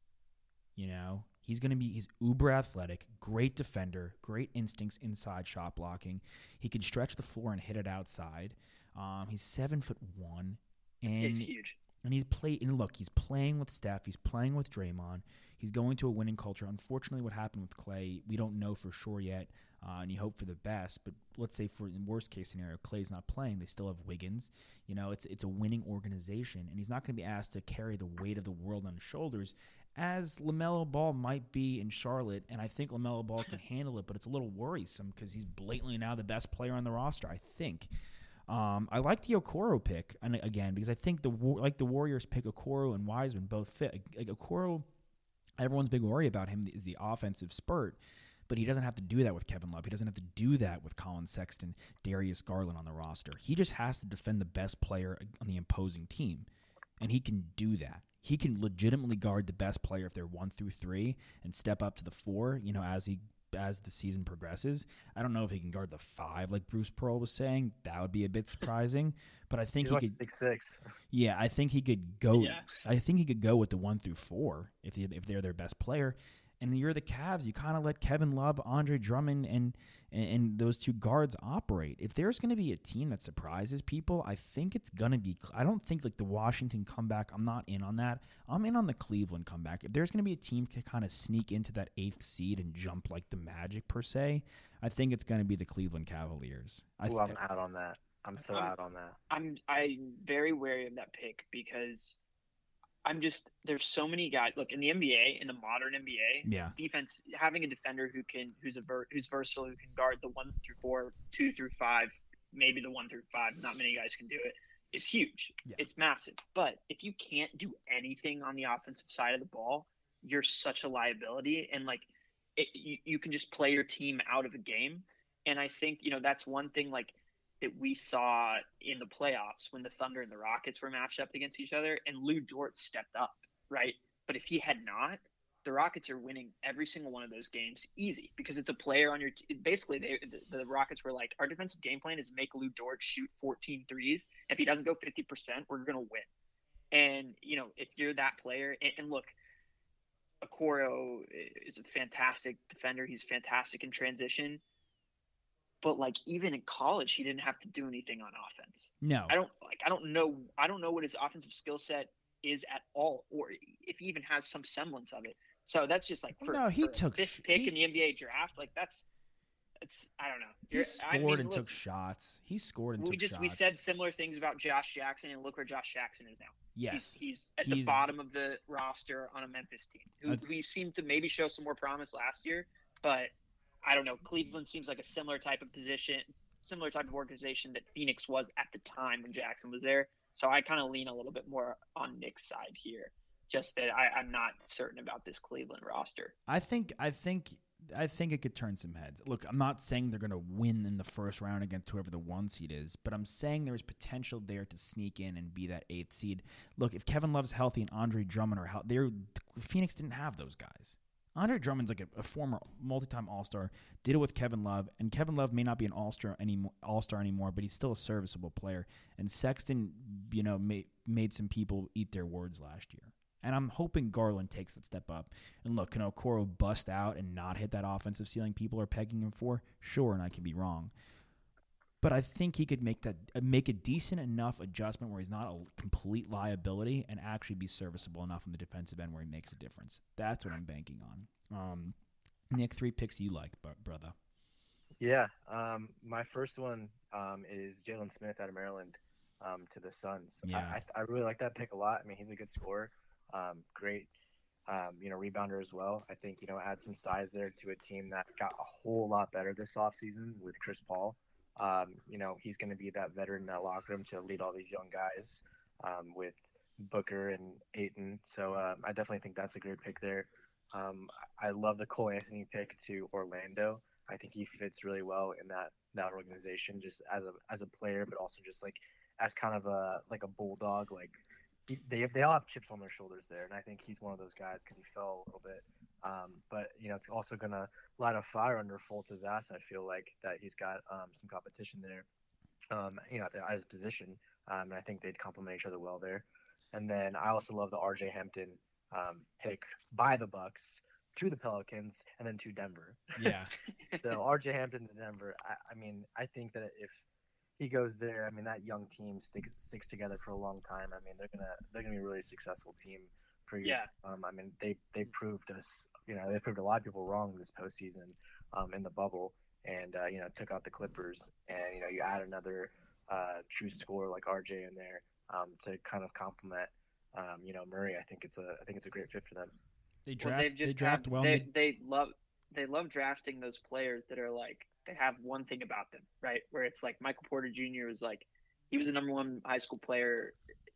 Speaker 3: You know, he's going to be he's uber athletic, great defender, great instincts inside shot blocking. He can stretch the floor and hit it outside. Um, he's seven foot one, and
Speaker 9: It's huge.
Speaker 3: and he's play and look, he's playing with Steph, he's playing with Draymond, he's going to a winning culture. Unfortunately, what happened with Clay, we don't know for sure yet, uh, and you hope for the best. But let's say for in worst case scenario, Clay's not playing, they still have Wiggins. You know, it's it's a winning organization, and he's not going to be asked to carry the weight of the world on his shoulders, as LaMelo Ball might be in Charlotte. And I think LaMelo Ball can handle it, but it's a little worrisome because he's blatantly now the best player on the roster, I think. Um, I like the Okoro pick, and again, because I think the like the Warriors pick Okoro and Wiseman both fit. Like Okoro, everyone's big worry about him is the offensive spurt, but he doesn't have to do that with Kevin Love. He doesn't have to do that with Colin Sexton, Darius Garland on the roster. He just has to defend the best player on the opposing team, and he can do that. He can legitimately guard the best player if they're one through three and step up to the four, you know, as he as the season progresses. I don't know if he can guard the five like Bruce Pearl was saying. That would be a bit surprising, but I think
Speaker 8: He's
Speaker 3: he
Speaker 8: like
Speaker 3: could
Speaker 8: six six.
Speaker 3: Yeah, I think he could go
Speaker 9: Yeah.
Speaker 3: I think he could go with the one through four if he, if they're their best player. And you're the Cavs, you kind of let Kevin Love, Andre Drummond, and, and and those two guards operate. If there's going to be a team that surprises people, I think it's going to be – I don't think like the Washington comeback, I'm not in on that. I'm in on the Cleveland comeback. If there's going to be a team to kind of sneak into that eighth seed and jump like the Magic per se, I think it's going to be the Cleveland Cavaliers. I
Speaker 8: Ooh,
Speaker 3: th-
Speaker 8: I'm out on that. I'm so
Speaker 9: I'm-
Speaker 8: out on that.
Speaker 9: I'm I'm very wary of that pick because I'm just there's so many guys. Look, in the N B A, in the modern N B A,
Speaker 3: Yeah.
Speaker 9: defense having a defender who can who's a ver, who's versatile, who can guard the one through four, two through five, maybe the one through five. Not many guys can do it. Is huge.
Speaker 3: Yeah.
Speaker 9: It's massive. But if you can't do anything on the offensive side of the ball, you're such a liability. And like, it, you you can just play your team out of a game. And I think you know that's one thing like. that we saw in the playoffs when the Thunder and the Rockets were matched up against each other, and Lou Dort stepped up, right? But if he had not, the Rockets are winning every single one of those games easy because it's a player on your t- – basically, they, the, the Rockets were like, our defensive game plan is make Lou Dort shoot fourteen threes. If he doesn't go fifty percent, we're going to win. And, you know, if you're that player – and look, Okoro is a fantastic defender. He's fantastic in transition. But like even in college, he didn't have to do anything on offense.
Speaker 3: No,
Speaker 9: I don't like. I don't know. I don't know what his offensive skill set is at all, or if he even has some semblance of it. So that's just like for,
Speaker 3: no, he
Speaker 9: for
Speaker 3: took
Speaker 9: a fifth pick
Speaker 3: he,
Speaker 9: in the N B A draft. Like that's, it's I don't know.
Speaker 3: He
Speaker 9: You're,
Speaker 3: scored
Speaker 9: I mean,
Speaker 3: and
Speaker 9: look,
Speaker 3: took shots. He scored and
Speaker 9: we
Speaker 3: took
Speaker 9: just
Speaker 3: shots.
Speaker 9: we said similar things about Josh Jackson, and look where Josh Jackson is now.
Speaker 3: Yes,
Speaker 9: he's, he's at
Speaker 3: he's,
Speaker 9: the bottom of the roster on a Memphis team. Who
Speaker 3: I've,
Speaker 9: we seemed to maybe show some more promise last year, but I don't know. Cleveland seems like a similar type of position. Similar type of organization that Phoenix was at the time when Jackson was there. So I kind of lean a little bit more on Nick's side here. Just that I, I'm not certain about this Cleveland roster.
Speaker 3: I think I think I think it could turn some heads. Look, I'm not saying they're going to win in the first round against whoever the one seed is, but I'm saying there's potential there to sneak in and be that eighth seed. Look, if Kevin Love's healthy and Andre Drummond are healthy, they're Phoenix didn't have those guys. Andre Drummond's like a, a former multi-time All-Star, did it with Kevin Love, and Kevin Love may not be an All-Star anymore, All-Star anymore, but he's still a serviceable player. And Sexton, you know, made made some people eat their words last year. And I'm hoping Garland takes that step up. And look, can Okoro bust out and not hit that offensive ceiling people are pegging him for? Sure, and I could be wrong. But I think he could make that make a decent enough adjustment where he's not a complete liability and actually be serviceable enough on the defensive end where he makes a difference. That's what I'm banking on. Um, Nick, three picks you like, brother.
Speaker 8: Yeah, um, my first one um, is Jalen Smith out of Maryland um, to the Suns.
Speaker 3: Yeah.
Speaker 8: I, I really like that pick a lot. I mean, he's a good scorer, um, great, um, you know, rebounder as well. I think, you know, add some size there to a team that got a whole lot better this offseason with Chris Paul. Um, you know, he's going to be that veteran in that locker room to lead all these young guys um, with Booker and Ayton. So um, I definitely think that's a great pick there. Um, I love the Cole Anthony pick to Orlando. I think he fits really well in that, that organization just as a as a player, but also just like as kind of a like a bulldog. Like he, they they all have chips on their shoulders there, and I think he's one of those guys because he fell a little bit. Um, but, you know, it's also going to light a fire under Fultz's ass. I feel like that he's got um, some competition there, um, you know, at his position. Um, and I think they'd complement each other well there. And then I also love the R J Hampton um, pick by the Bucks to the Pelicans and then to Denver.
Speaker 3: Yeah.
Speaker 8: So R J Hampton to Denver. I, I mean, I think that if he goes there, I mean, that young team sticks, sticks together for a long time. I mean, they're going to they're gonna be a really successful team. For years.
Speaker 9: Yeah.
Speaker 8: Um, I mean, they they proved us, you know, they proved a lot of people wrong this postseason um, in the bubble, and uh, you know, took out the Clippers, and you know, you add another uh, true scorer like R J in there um, to kind of complement, um, you know, Murray. I think it's a I think it's a great fit for them.
Speaker 3: They draft.
Speaker 9: Well, they've just
Speaker 3: they draft
Speaker 9: have,
Speaker 3: well.
Speaker 9: They, they love they love drafting those players that are like they have one thing about them, right? Where it's like Michael Porter Junior was like he was the number one high school player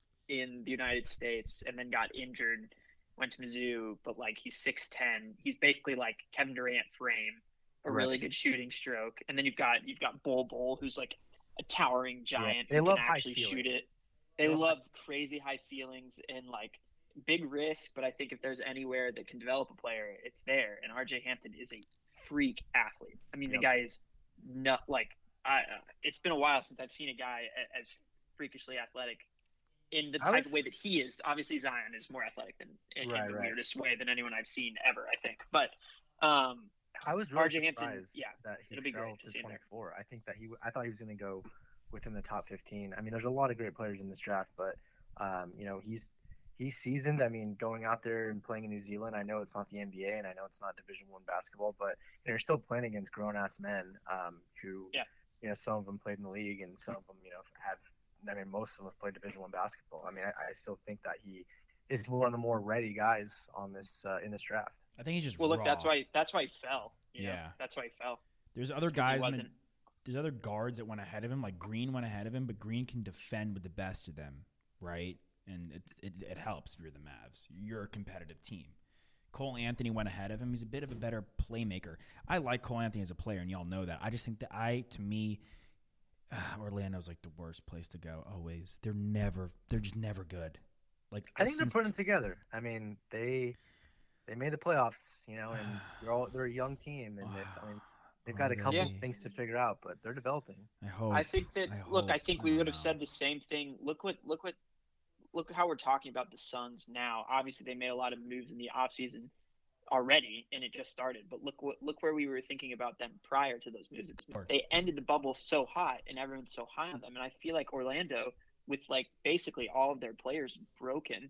Speaker 9: in the United States and then got injured, went to Mizzou, but like he's six ten. He's basically like Kevin Durant frame, a
Speaker 8: Right.
Speaker 9: really good shooting stroke. And then you've got you've got Bol Bol, who's like a towering giant
Speaker 8: they
Speaker 9: who
Speaker 8: love
Speaker 9: can
Speaker 8: high
Speaker 9: actually shoot
Speaker 8: ceilings.
Speaker 9: it. They
Speaker 8: They love
Speaker 9: love crazy high ceilings and like big risk, but I think if there's anywhere that can develop a player, it's there. And R J Hampton is a freak athlete. I mean,
Speaker 8: Yep.
Speaker 9: the guy is not like I. Uh, it's been a while since I've seen a guy a- as freakishly athletic in the
Speaker 8: I
Speaker 9: type
Speaker 8: was-
Speaker 9: of way that he is. Obviously, Zion is more athletic than in,
Speaker 8: Right,
Speaker 9: in the
Speaker 8: right.
Speaker 9: weirdest way than anyone I've seen ever. I think, but um,
Speaker 8: I was really
Speaker 9: R J Hampton,
Speaker 8: surprised
Speaker 9: yeah,
Speaker 8: that he
Speaker 9: it'll be
Speaker 8: fell
Speaker 9: great to
Speaker 8: to
Speaker 9: see him there.
Speaker 8: twenty-four. I think that he, I thought he was going to go within the top fifteen. I mean, there's a lot of great players in this draft, but um, you know, he's he's seasoned. I mean, going out there and playing in New Zealand, I know it's not the N B A and I know it's not Division One basketball, but you know, you're still playing against grown ass men um, who,
Speaker 9: Yeah.
Speaker 8: you know, some of them played in the league and some of them, you know, have. I mean, most of them have played Division One basketball. I mean, I, I still think that he is one of the more ready guys on this uh, in this draft.
Speaker 3: I think he's just
Speaker 9: well. Look,
Speaker 3: raw.
Speaker 9: that's why that's why he fell. You know?
Speaker 3: Yeah,
Speaker 9: that's why he fell.
Speaker 3: There's other
Speaker 9: It's 'cause he
Speaker 3: guys. In the,
Speaker 9: wasn't-
Speaker 3: there's other guards that went ahead of him. Like Green went ahead of him, but Green can defend with the best of them, right? And it's it, it helps if you're the Mavs. You're a competitive team. Cole Anthony went ahead of him. He's a bit of a better playmaker. I like Cole Anthony as a player, and y'all know that. I just think that I, to me, uh, Orlando's like the worst place to go. Always, they're never, they're just never good. Like
Speaker 8: I think they're
Speaker 3: since-
Speaker 8: putting it together. I mean, they they made the playoffs, you know, and they're all they're a young team, and they've, I mean, they've got a couple
Speaker 9: Yeah.
Speaker 8: things to figure out, but they're developing.
Speaker 3: I hope.
Speaker 9: I think that
Speaker 3: I
Speaker 9: look, I
Speaker 3: hope.
Speaker 9: think
Speaker 3: I
Speaker 9: we
Speaker 3: don't
Speaker 9: would have
Speaker 3: know.
Speaker 9: said the same thing. Look what look what look how we're talking about the Suns now. Obviously they made a lot of moves in the offseason already and it just started. But look what look where we were thinking about them prior to those moves. They ended the bubble so hot and everyone's so high on them. And I feel like Orlando, with like basically all of their players broken,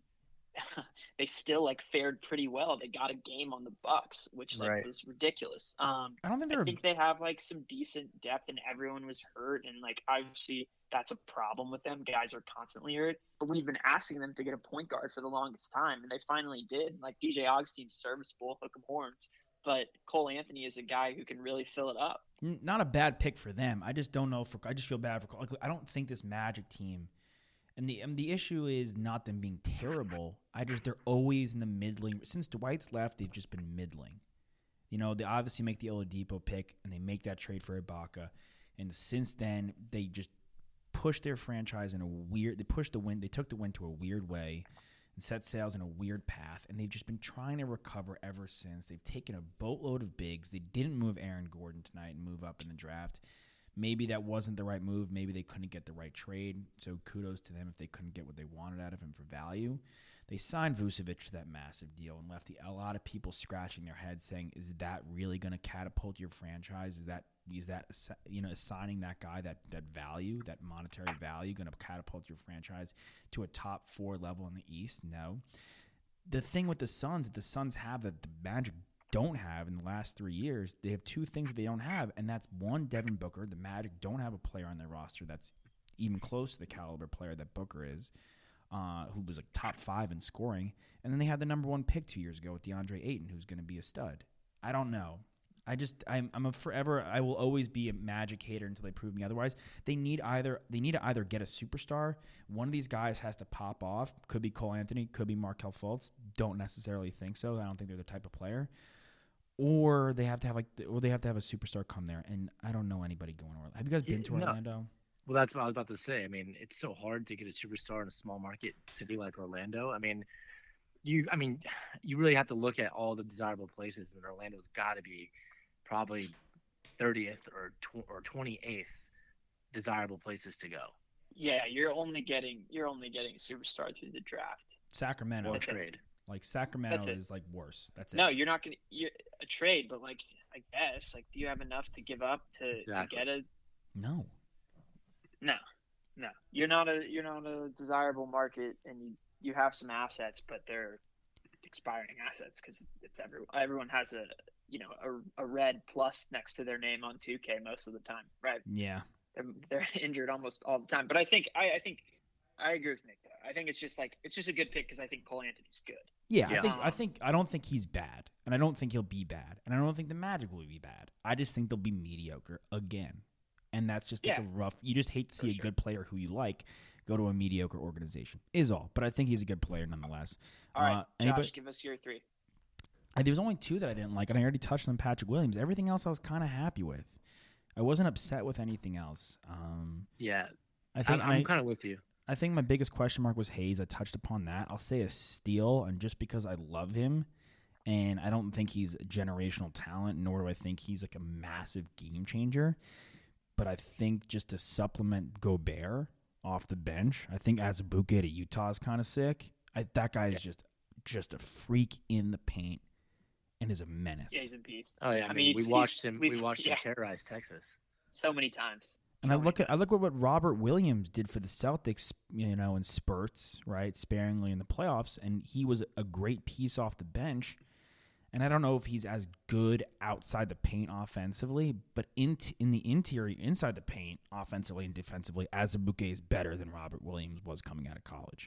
Speaker 9: they still like fared pretty well. They got a game on the Bucks, which like
Speaker 8: Right.
Speaker 9: was ridiculous. Um,
Speaker 3: I don't think
Speaker 9: I
Speaker 3: they're.
Speaker 9: think they have like some decent depth, and everyone was hurt, and like obviously that's a problem with them. Guys are constantly hurt, but we've been asking them to get a point guard for the longest time, and they finally did. Like D J Augustine's serviceable, hook 'em horns, but Cole Anthony is a guy who can really fill it up.
Speaker 3: N- Not a bad pick for them. I just don't know. For I just feel bad for. Like, I don't think this Magic team, and the and the issue is not them being terrible. I just they're always in the middling. Since Dwight's left, they've just been middling. You know, they obviously make the Oladipo pick, and they make that trade for Ibaka, and since then they just push their franchise in a weird. They pushed the win. They took the win to a weird way, and set sails in a weird path. And they've just been trying to recover ever since. They've taken a boatload of bigs. They didn't move Aaron Gordon tonight and move up in the draft. Maybe that wasn't the right move. Maybe they couldn't get the right trade. So kudos to them if they couldn't get what they wanted out of him for value. They signed Vucevic to that massive deal and left the, a lot of people scratching their heads saying, is that really going to catapult your franchise? Is that is that you know assigning that guy that, that value, that monetary value, going to catapult your franchise to a top four level in the East? No. The thing with the Suns that the Suns have that the Magic don't have in the last three years, they have two things that they don't have, and that's one, Devin Booker. The Magic don't have a player on their roster that's even close to the caliber player that Booker is, uh, who was like top five in scoring. And then they had the number one pick two years ago with DeAndre Ayton, who's going to be a stud. I don't know. I just I'm I'm a forever I will always be a Magic hater until they prove me otherwise. They need either they need to either get a superstar. One of these guys has to pop off. Could be Cole Anthony, could be Markelle Fultz. Don't necessarily think so. I don't think they're the type of player. Or they have to have like, or they have to have a superstar come there, and I don't know anybody going to Orlando. Have you guys been
Speaker 8: Yeah,
Speaker 3: to
Speaker 8: no.
Speaker 3: Orlando?
Speaker 8: Well, that's what I was about to say. I mean, it's so hard to get a superstar in a small market city like Orlando. I mean, you, I mean, you really have to look at all the desirable places, and Orlando's got to be probably thirtieth or tw- or twenty-eighth desirable places to go.
Speaker 9: Yeah, you're only getting you're only getting a superstar through the draft.
Speaker 3: Sacramento,
Speaker 8: Or
Speaker 9: That's it.
Speaker 8: trade.
Speaker 3: like Sacramento
Speaker 9: That's it.
Speaker 3: is like worse. That's it.
Speaker 9: No, you're not gonna you're a trade, but like I guess like do you have enough to give up to,
Speaker 8: Exactly.
Speaker 9: to get a
Speaker 3: no.
Speaker 9: no, no. You're not a you're not a desirable market, and you, you have some assets, but they're expiring assets because it's everyone everyone has a you know a, a red plus next to their name on two K most of the time, right?
Speaker 3: Yeah.
Speaker 9: They're, they're injured almost all the time. But I think I, I think I agree with Nick though. I think it's just like it's just a good pick because I think Cole Anthony's good.
Speaker 3: Yeah, I
Speaker 8: Yeah.
Speaker 3: think I
Speaker 9: Um,
Speaker 3: think I don't think he's bad, and I don't think he'll be bad, and I don't think the Magic will be bad. I just think they'll be mediocre again, and that's just like
Speaker 9: Yeah.
Speaker 3: a rough. You just hate to see
Speaker 9: For
Speaker 3: a
Speaker 9: sure.
Speaker 3: good player who you like go to a mediocre organization. Is all, but I think he's a good player nonetheless.
Speaker 9: All right,
Speaker 3: Uh,
Speaker 9: Josh,
Speaker 3: anybody-
Speaker 9: give us your three.
Speaker 3: Uh, There's only two that I didn't like, and I already touched on Patrick Williams. Everything else I was kind of happy with. I wasn't upset with anything else. Um,
Speaker 8: Yeah,
Speaker 3: I think
Speaker 8: I'm,
Speaker 3: my,
Speaker 8: I'm kind of with you.
Speaker 3: I think my biggest question mark was Hayes. I touched upon that. I'll say a steal, and just because I love him, and I don't think he's a generational talent, nor do I think he's like a massive game changer. But I think just to supplement Gobert off the bench, I think Azubuike to Utah is kind of sick. I, that guy is just just a freak in the paint and is a menace.
Speaker 9: Yeah, he's in peace.
Speaker 8: Oh yeah, I,
Speaker 9: I
Speaker 8: mean,
Speaker 9: mean,
Speaker 8: we
Speaker 9: he's-
Speaker 8: watched him. We
Speaker 9: we've-
Speaker 8: watched
Speaker 9: yeah.
Speaker 8: him terrorize Texas.
Speaker 9: So many times.
Speaker 3: And
Speaker 9: So
Speaker 3: I
Speaker 9: many
Speaker 3: look at I
Speaker 9: times.
Speaker 3: look at what Robert Williams did for the Celtics, you know, in spurts, right, sparingly in the playoffs, and he was a great piece off the bench. And I don't know if he's as good outside the paint offensively, but in t- in the interior, inside the paint, offensively and defensively, Azubuike is better than Robert Williams was coming out of college.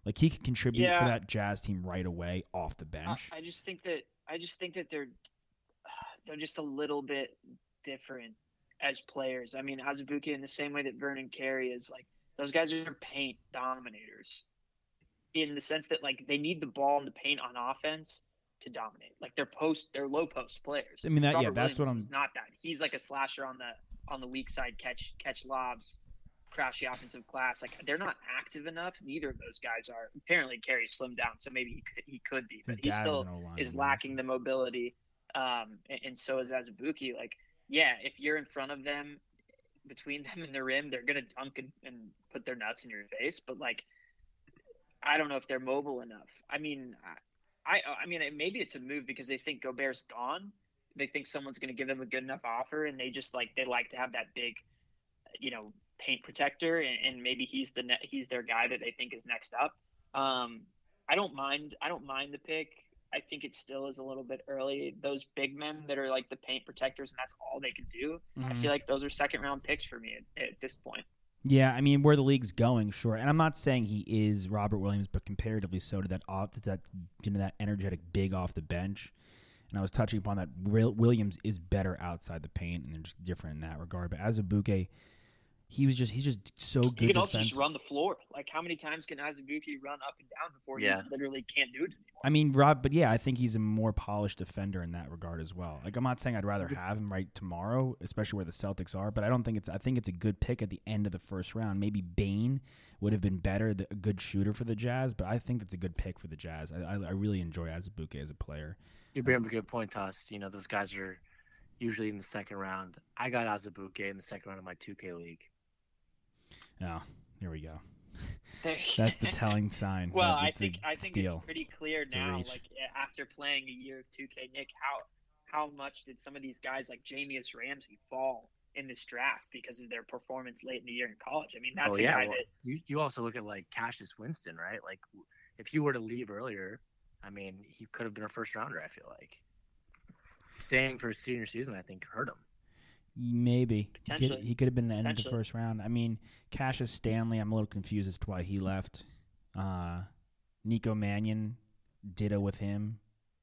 Speaker 3: Like he could contribute
Speaker 9: Yeah.
Speaker 3: for that Jazz team right away off the
Speaker 9: I,
Speaker 3: bench.
Speaker 9: I just think that I just think that they're they're just a little bit different as players. I mean, Azubuike in the same way that Vernon Carey is, like, those guys are paint dominators in the sense that, like, they need the ball in the paint on offense to dominate. Like, they're post, they're low post players.
Speaker 3: I mean, that- yeah,
Speaker 9: Robert
Speaker 3: that's what
Speaker 9: Williams
Speaker 3: I'm-
Speaker 9: is not that. He's like a slasher on the on the weak side, catch catch lobs, crash the offensive glass. Like, they're not active enough. Neither of those guys are. Apparently, Carey's slimmed down, so maybe he could he could be,
Speaker 3: His
Speaker 9: but he
Speaker 3: dad
Speaker 9: still
Speaker 3: was an O-lineman,
Speaker 9: is lacking the
Speaker 3: massive.
Speaker 9: mobility. Um, and, and so is Azubuike. Like, yeah, if you're in front of them, between them and the rim, they're gonna dunk and, and put their nuts in your face. But, like, I don't know if they're mobile enough. I mean, I I mean maybe it's a move because they think Gobert's gone. They think someone's gonna give them a good enough offer, and they just like they like to have that big, you know, paint protector, and, and maybe he's the ne- he's their guy that they think is next up. Um, I don't mind. I don't mind the pick. I think it still is a little bit early. Those big men that are like the paint protectors, and that's all they can do. I
Speaker 3: Mhm.
Speaker 9: feel like those are second round picks for me at, at this point.
Speaker 3: Yeah, I mean, where the league's going, sure. And I'm not saying he is Robert Williams, but comparatively so to that off to that you know, that energetic big off the bench. And I was touching upon that Will- Williams is better outside the paint and they're just different in that regard. But Azubuike, he was just he's just so good.
Speaker 9: He can also just
Speaker 3: defensive-
Speaker 9: run the floor. Like, how many times can Azubuike run up and down before
Speaker 8: Yeah.
Speaker 9: he literally can't do it anymore?
Speaker 3: I mean, Rob, but yeah, I think he's a more polished defender in that regard as well. Like, I'm not saying I'd rather have him right tomorrow, especially where the Celtics are, but I don't think it's. I think it's a good pick at the end of the first round. Maybe Bane would have been better, the, a good shooter for the Jazz, but I think that's a good pick for the Jazz. I, I, I really enjoy Azubuike as a player.
Speaker 8: You bring up a good point, Toss. You know, those guys are usually in the second round. I got Azubuike in the second round of my two K league.
Speaker 3: Oh, here we go. That's the telling sign.
Speaker 9: Well,
Speaker 3: that
Speaker 9: I
Speaker 3: it's a
Speaker 9: think I think
Speaker 3: steal.
Speaker 9: it's pretty clear
Speaker 3: It's a
Speaker 9: now.
Speaker 3: reach.
Speaker 9: Like, after playing a year of two K, Nick, how how much did some of these guys like Jamius Ramsey fall in this draft because of their performance late in the year in college? I mean, that's
Speaker 8: oh,
Speaker 9: a
Speaker 8: yeah.
Speaker 9: guy
Speaker 8: Well,
Speaker 9: that
Speaker 8: you, you also look at, like, Cassius Winston, right? Like, if you were to leave earlier, I mean, he could have been a first rounder, I feel like. Staying for his senior season, I think, hurt him.
Speaker 3: Maybe he could,
Speaker 9: Potentially.
Speaker 3: he could have been the end of the
Speaker 9: Potentially.
Speaker 3: first round. I mean, Cassius Stanley, I'm a little confused as to why he left. Uh, Nico Mannion, ditto with him.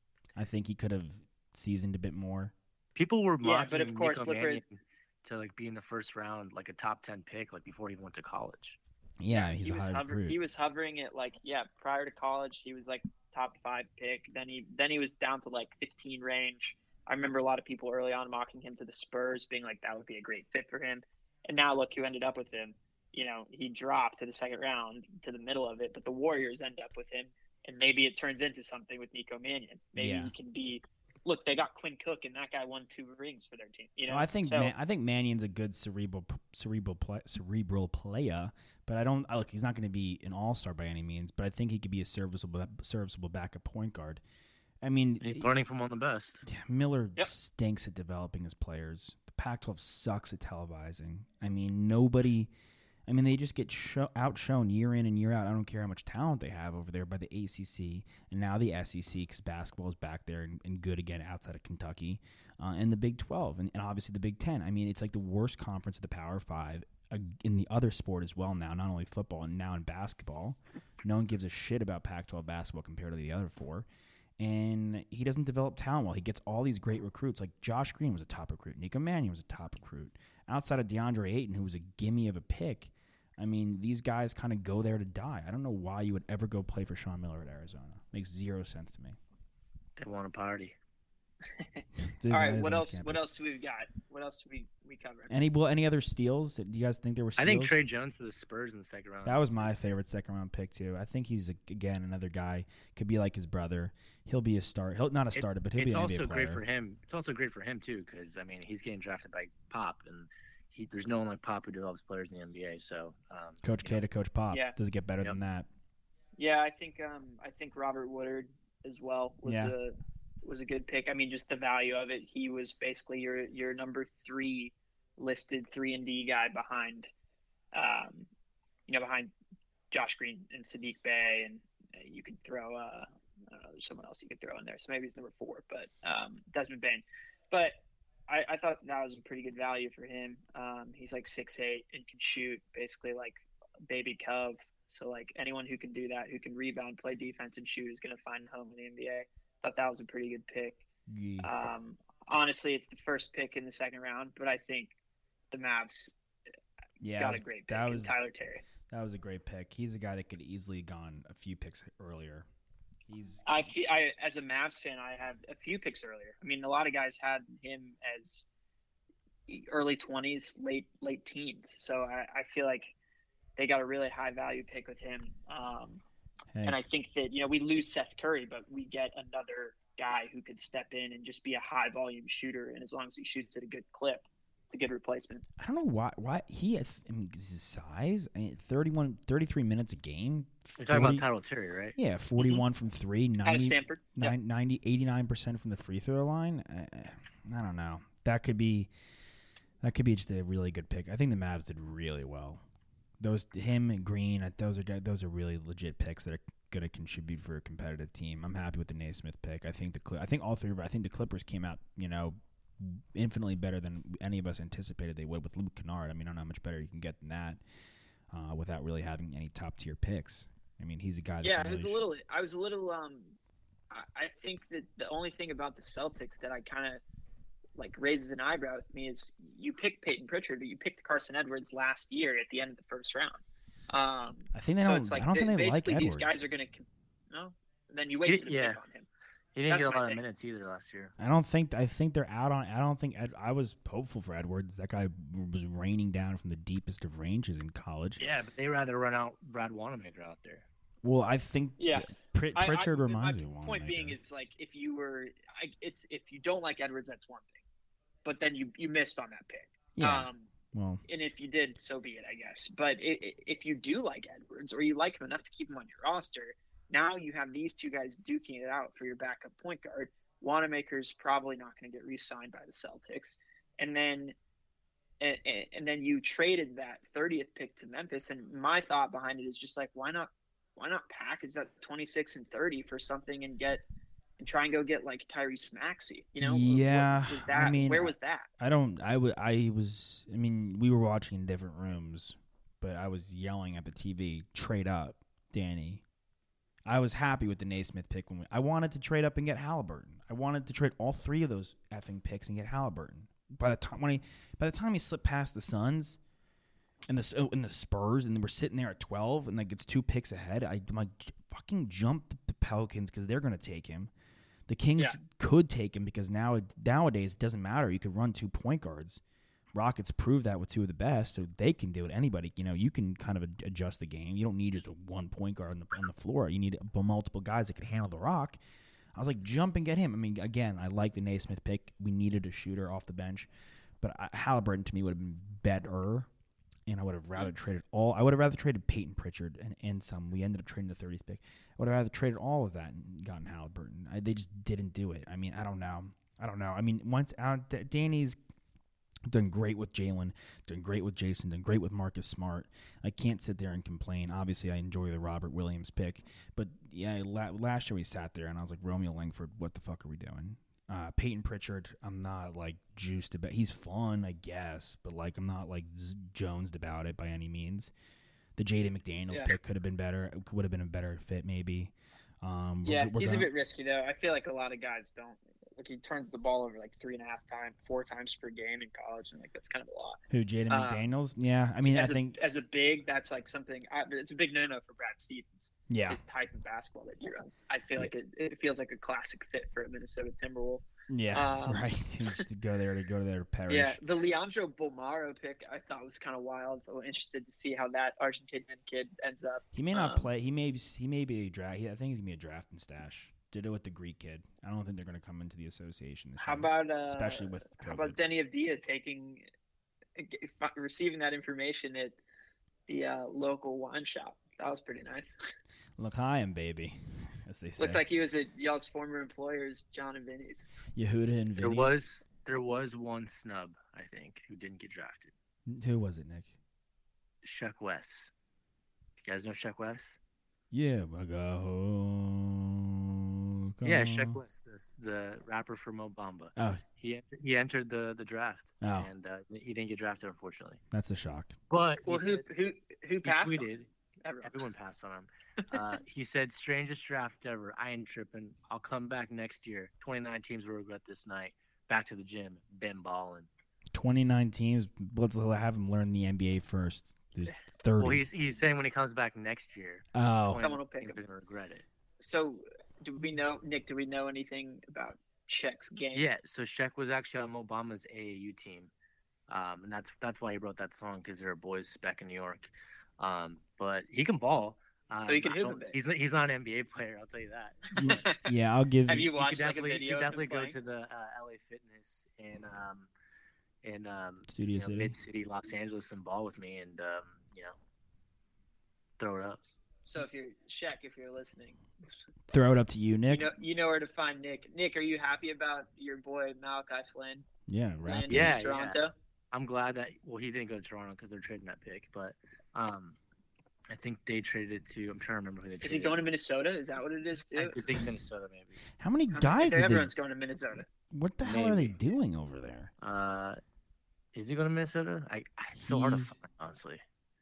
Speaker 3: I think he could have seasoned a bit more.
Speaker 8: People were
Speaker 9: Yeah,
Speaker 8: mocking
Speaker 9: but of course,
Speaker 8: Nico
Speaker 9: look where-
Speaker 8: Mannion to, like, be in the first round, like a top ten pick, like, before he even went to college.
Speaker 3: Yeah, he's
Speaker 9: he
Speaker 3: a
Speaker 9: was
Speaker 3: high
Speaker 9: hover-
Speaker 3: recruit.
Speaker 9: he was hovering at like yeah prior to college he was like top five pick. Then he then he was down to like fifteen range. I remember a lot of people early on mocking him to the Spurs, being like that would be a great fit for him. And now look who ended up with him. You know, he dropped to the second round, to the middle of it, but the Warriors end up with him, and maybe it turns into something with Nico Mannion. Maybe
Speaker 3: Yeah.
Speaker 9: he can be. Look, they got Quinn Cook, and that guy won two rings for their team. You know,
Speaker 3: Well, I think
Speaker 9: so,
Speaker 3: Man, I think Mannion's a good cerebral cerebral play, cerebral player, but I don't I look. He's not going to be an all star by any means, but I think he could be a serviceable serviceable backup point guard. I mean,
Speaker 8: He's learning from one of the best.
Speaker 3: Miller
Speaker 9: Yep.
Speaker 3: stinks at developing his players. The Pac twelve sucks at televising. I mean, nobody. I mean, they just get show, outshone year in and year out. I don't care how much talent they have over there by the A C C and now the S E C because basketball is back there and, and good again outside of Kentucky, uh, and the Big twelve and, and obviously the Big Ten. I mean, it's like the worst conference of the Power Five uh, in the other sport as well now, not only football and now in basketball. No one gives a shit about Pac twelve basketball compared to the other four. And he doesn't develop talent well. He gets all these great recruits. Like Josh Green was a top recruit. Nico Mannion was a top recruit. Outside of DeAndre Ayton, who was a gimme of a pick, I mean, these guys kind of go there to die. I don't know why you would ever go play for Sean Miller at Arizona. Makes zero sense to me.
Speaker 8: They want a party.
Speaker 3: It is-
Speaker 9: all right,
Speaker 3: it is
Speaker 9: what
Speaker 3: on
Speaker 9: else?
Speaker 3: campus.
Speaker 9: What else we got? What else we we covered?
Speaker 3: Any well, any other steals? Do you guys think there were steals?
Speaker 8: I think Trey Jones for the Spurs in the second round.
Speaker 3: That was my favorite second round pick too. I think he's a, again another guy could be like his brother. He'll be a start. He'll not a
Speaker 8: It-
Speaker 3: starter, but he'll
Speaker 8: it's
Speaker 3: be an N B A
Speaker 8: also
Speaker 3: player.
Speaker 8: great for him. It's also great for him too, because I mean he's getting drafted by Pop, and he, there's no one like Pop who develops players in the N B A. So um,
Speaker 3: Coach
Speaker 8: you
Speaker 3: K
Speaker 8: know,
Speaker 3: to Coach Pop.
Speaker 9: Yeah.
Speaker 3: Does it get better
Speaker 8: Yep.
Speaker 3: than that?
Speaker 9: Yeah, I think um, I think Robert Woodard as well was
Speaker 3: Yeah.
Speaker 9: a was a good pick. I mean, just the value of it. He was basically your your number three listed three and D guy behind, um, you know, behind Josh Green and Sadiq Bey, and uh, you could throw uh, I don't know, there's someone else you could throw in there. So maybe it's number four, but um, Desmond Bane. But I, I thought that was a pretty good value for him. Um, he's like six eight and can shoot basically like baby Cove. So like anyone who can do that, who can rebound, play defense, and shoot, is going to find a home in the N B A. Thought that was a pretty good pick.
Speaker 3: Yeah.
Speaker 9: Um, honestly, it's the first pick in the second round, but I think the Mavs
Speaker 3: Yeah,
Speaker 9: got
Speaker 3: was,
Speaker 9: a great pick
Speaker 3: that
Speaker 9: in
Speaker 3: was
Speaker 9: Tyler Terry.
Speaker 3: that was a great pick. He's a guy that could easily have gone a few picks earlier. He's
Speaker 9: I feel, I as a Mavs fan, I had a few picks earlier. I mean, a lot of guys had him as early twenties, late late teens. So I, I feel like they got a really high value pick with him. Um,
Speaker 3: hey.
Speaker 9: And I think that, you know, we lose Seth Curry, but we get another guy who could step in and just be a high volume shooter. And as long as he shoots at a good clip, it's a good replacement.
Speaker 3: I don't know why why he has I mean, his size. I mean, thirty-one, thirty-three minutes a game.
Speaker 10: You're talking about Tyler Terry, right?
Speaker 3: Yeah, forty-one mm-hmm. from three, ninety,
Speaker 9: Stanford.
Speaker 3: Yep.
Speaker 9: Yep.
Speaker 3: ninety, eighty-nine percent from the free throw line. I, I don't know. That could be that could be just a really good pick. I think the Mavs did really well. Those him and Green, those are those are really legit picks that are going to contribute for a competitive team. I'm happy with the Naismith pick. I think the I think all three. I think the Clippers came out, you know, infinitely better than any of us anticipated they would with Luke Kennard. I mean, I don't know how much better you can get than that uh, without really having any top tier picks. I mean, he's a guy that
Speaker 9: yeah,
Speaker 3: can
Speaker 9: I was
Speaker 3: really
Speaker 9: a little. I was a little. Um, I, I think that the only thing about the Celtics that I kind of like raises an eyebrow with me is you picked Peyton Pritchard, but you picked Carson Edwards last year at the end of the first round. Um,
Speaker 3: I think they
Speaker 9: so
Speaker 3: don't.
Speaker 9: It's like
Speaker 3: I don't think they like
Speaker 9: basically
Speaker 3: Edwards.
Speaker 9: these guys are going to. No, and then you wasted
Speaker 10: He-
Speaker 9: a
Speaker 10: yeah.
Speaker 9: pick on him.
Speaker 10: He didn't
Speaker 9: That's
Speaker 10: get a
Speaker 9: my
Speaker 10: lot
Speaker 9: thing.
Speaker 10: of minutes either last year.
Speaker 3: I don't think. I think they're out on. I don't think. Ed, I was hopeful for Edwards. That guy was raining down from the deepest of ranges in college.
Speaker 10: Yeah, but they rather run out Brad Wanamaker out there.
Speaker 3: Well, I think.
Speaker 9: Yeah.
Speaker 3: Pr-
Speaker 9: I-
Speaker 3: Pritchard
Speaker 9: I,
Speaker 3: reminds me
Speaker 9: my
Speaker 3: of one.
Speaker 9: point being is like if you were, I, it's if you don't like Edwards, that's one thing, but then you you missed on that pick.
Speaker 3: Yeah.
Speaker 9: Um,
Speaker 3: well,
Speaker 9: and if you did, so be it, I guess. But i i if you do like Edwards or you like him enough to keep him on your roster, now you have these two guys duking it out for your backup point guard. Wanamaker's probably not going to get re-signed by the Celtics, and then and, and then you traded that thirtieth pick to Memphis. And my thought behind it is just like, why not why not package that twenty-six and thirty for something and get and try and go get like Tyrese Maxey? You know,
Speaker 3: yeah.
Speaker 9: What was that?
Speaker 3: I mean,
Speaker 9: where was that?
Speaker 3: I don't. I would. I was. I mean, we were watching in different rooms, but I was yelling at the T V, "Trade up, Danny." I was happy with the Naismith pick when we, I wanted to trade up and get Halliburton. I wanted to trade all three of those effing picks and get Halliburton. By the time when he, by the time he slipped past the Suns and the and the Spurs, and we're sitting there at twelve, and like it's two picks ahead, I, I'm like, fucking jump the Pelicans because they're gonna take him. The Kings
Speaker 9: Yeah.
Speaker 3: could take him because now nowadays it doesn't matter. You could run two point guards. Rockets proved that with two of the best, so they can do it. Anybody, you know, you can kind of adjust the game. You don't need just a one point guard on the, on the floor. You need multiple guys that can handle the rock. I was like, jump and get him. I mean, again, I like the Naismith pick. We needed a shooter off the bench, but I, Halliburton to me would have been better, and I would have rather traded all. I would have rather traded Peyton Pritchard and, and some. We ended up trading the thirtieth pick. I would have rather traded all of that and gotten Halliburton. I, they just didn't do it. I mean, I don't know. I don't know. I mean, once uh, D- Danny's done great with Jalen, done great with Jason, done great with Marcus Smart. I can't sit there and complain. Obviously, I enjoy the Robert Williams pick, but yeah, la- last year we sat there and I was like, Romeo Langford, what the fuck are we doing? Uh, Peyton Pritchard, I'm not like juiced about. He's fun, I guess, but like I'm not like z- jonesed about it by any means. The Jaden McDaniels
Speaker 9: Yeah.
Speaker 3: pick could have been better. It would have been a better fit, maybe. Um,
Speaker 9: Yeah,
Speaker 3: we're, we're
Speaker 9: he's
Speaker 3: gonna,
Speaker 9: a bit risky though. I feel like a lot of guys don't. Like he turns the ball over like three and a half times, four times per game in college, and like that's kind of a lot.
Speaker 3: Who Jaden
Speaker 9: Um,
Speaker 3: McDaniels? Yeah, I mean, I
Speaker 9: as a,
Speaker 3: think
Speaker 9: as a big, that's like something. I, it's a big no-no for Brad Stevens.
Speaker 3: yeah.
Speaker 9: His type of basketball that he runs. I feel like it, it feels like a classic fit for a Minnesota Timberwolf.
Speaker 3: Yeah,
Speaker 9: Um,
Speaker 3: right. Just to go there to go there to perish.
Speaker 9: Yeah, the Leandro Bolmaro pick I thought was kind of wild. I'm interested to see how that Argentinian kid ends up.
Speaker 3: He may not
Speaker 9: Um,
Speaker 3: play. He may. He may be a draft. I think he's gonna be a draft and stash. Did it with the Greek kid. I don't think they're gonna come into the association this
Speaker 9: How
Speaker 3: year.
Speaker 9: about uh,
Speaker 3: especially with
Speaker 9: how about
Speaker 3: COVID.
Speaker 9: Denny Avdia taking receiving that information at the uh, local wine shop? That was pretty nice.
Speaker 3: L'chaim, baby, as they say.
Speaker 9: Looked like he was at y'all's former employers, John and Vinny's.
Speaker 3: Yehuda and
Speaker 10: There
Speaker 3: Vinny's.
Speaker 10: was there was one snub, I think, who didn't get drafted.
Speaker 3: Who was it, Nick?
Speaker 10: Sheck West. You guys know Sheck West?
Speaker 3: Yeah, I got home.
Speaker 10: Yeah, Sheck West, the, the rapper from Mo Bamba.
Speaker 3: Oh,
Speaker 10: He entered, he entered the, the draft,
Speaker 3: Oh.
Speaker 10: and uh, he didn't get drafted, unfortunately.
Speaker 3: that's a shock.
Speaker 10: But
Speaker 9: Well,
Speaker 10: he,
Speaker 9: who
Speaker 10: said,
Speaker 9: who who
Speaker 10: he
Speaker 9: passed? him?
Speaker 10: tweeted,
Speaker 9: Everyone.
Speaker 10: Everyone passed on him. Uh, he said, strangest draft ever. I ain't tripping. I'll come back next year. twenty-nine teams will regret this night. Back to the gym. Been balling.
Speaker 3: twenty-nine teams. Let's have him learn the N B A first. There's thirty.
Speaker 10: Well, he's he's saying when he comes back next year.
Speaker 3: Oh.
Speaker 9: Someone will pick
Speaker 10: him.
Speaker 9: him.
Speaker 10: He's going to regret it.
Speaker 9: So, do we know, Nick, do we know anything about Shaq's game?
Speaker 10: Yeah, so Shaq was actually on Obama's A A U team. Um, and that's that's why he wrote that song, because they're boys back in New York. Um, but he can ball. Um,
Speaker 9: So he can
Speaker 10: I
Speaker 9: hoop a
Speaker 10: don't-
Speaker 9: bit.
Speaker 10: He's he's not an N B A player, I'll tell you that.
Speaker 3: Yeah, I'll give.
Speaker 9: Have you
Speaker 10: You
Speaker 9: watched
Speaker 10: could
Speaker 9: like a
Speaker 10: definitely,
Speaker 9: video?
Speaker 10: you could
Speaker 9: of him
Speaker 10: definitely go
Speaker 9: playing?
Speaker 10: to the uh, L A Fitness in um, in um,
Speaker 3: Studio
Speaker 10: you know,
Speaker 3: City?
Speaker 10: Mid City, Los Angeles, and ball with me, and um, you know, throw it up.
Speaker 9: So if you're Shaq, if you're listening,
Speaker 3: Throw it up to you,
Speaker 9: you
Speaker 3: Nick.
Speaker 9: know you know where to find Nick. Nick, are you happy about your boy Malachi Flynn
Speaker 3: Yeah,
Speaker 9: landing
Speaker 3: Raptors.
Speaker 10: Yeah,
Speaker 9: in Toronto?
Speaker 10: I'm glad that well he didn't go to Toronto because they're trading that pick, but um, I think they traded it to. I'm trying to remember who they traded.
Speaker 9: Is he going to Minnesota? Is that what it is?
Speaker 10: I
Speaker 9: Too?
Speaker 10: think Minnesota maybe.
Speaker 3: How many
Speaker 9: I mean,
Speaker 3: guys did they?
Speaker 9: everyone's going to Minnesota.
Speaker 3: What the hell are they
Speaker 10: Maybe.
Speaker 3: doing over there?
Speaker 10: Uh, is he going to Minnesota? I, I it's so hard to
Speaker 3: He's-
Speaker 10: find, honestly.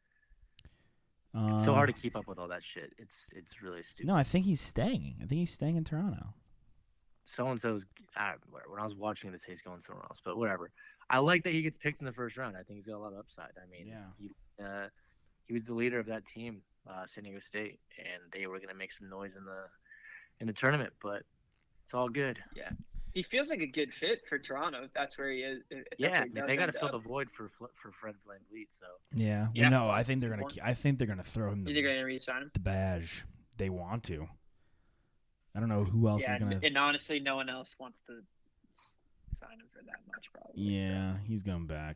Speaker 3: Uh,
Speaker 10: It's so hard to keep up with all that shit. It's it's really stupid.
Speaker 3: No, I think he's staying. I think he's staying in Toronto.
Speaker 10: So and so's when I was watching this, he's going somewhere else. But whatever. I like that he gets picked in the first round. I think he's got a lot of upside. I mean,
Speaker 3: Yeah.
Speaker 10: he uh, he was the leader of that team, uh, San Diego State, and they were going to make some noise in the in the tournament. But it's all good.
Speaker 9: Yeah, he feels like a good fit for Toronto. If that's where he is. If that's
Speaker 10: Yeah,
Speaker 9: where he does
Speaker 10: they got to
Speaker 9: end
Speaker 10: fill
Speaker 9: up.
Speaker 10: the void for Fl- for Fred VanVleet. So
Speaker 3: Yeah.
Speaker 9: Yeah.
Speaker 3: Well, no, I think they're gonna.
Speaker 9: One-
Speaker 3: ke- I think they're gonna throw him
Speaker 9: You
Speaker 3: the,
Speaker 9: think they're going to re-sign him?
Speaker 3: the badge. They want to. I don't know who else
Speaker 9: Yeah,
Speaker 3: is gonna.
Speaker 9: and, and honestly, no one else wants to s- sign him for that much, probably.
Speaker 3: Yeah, he's going back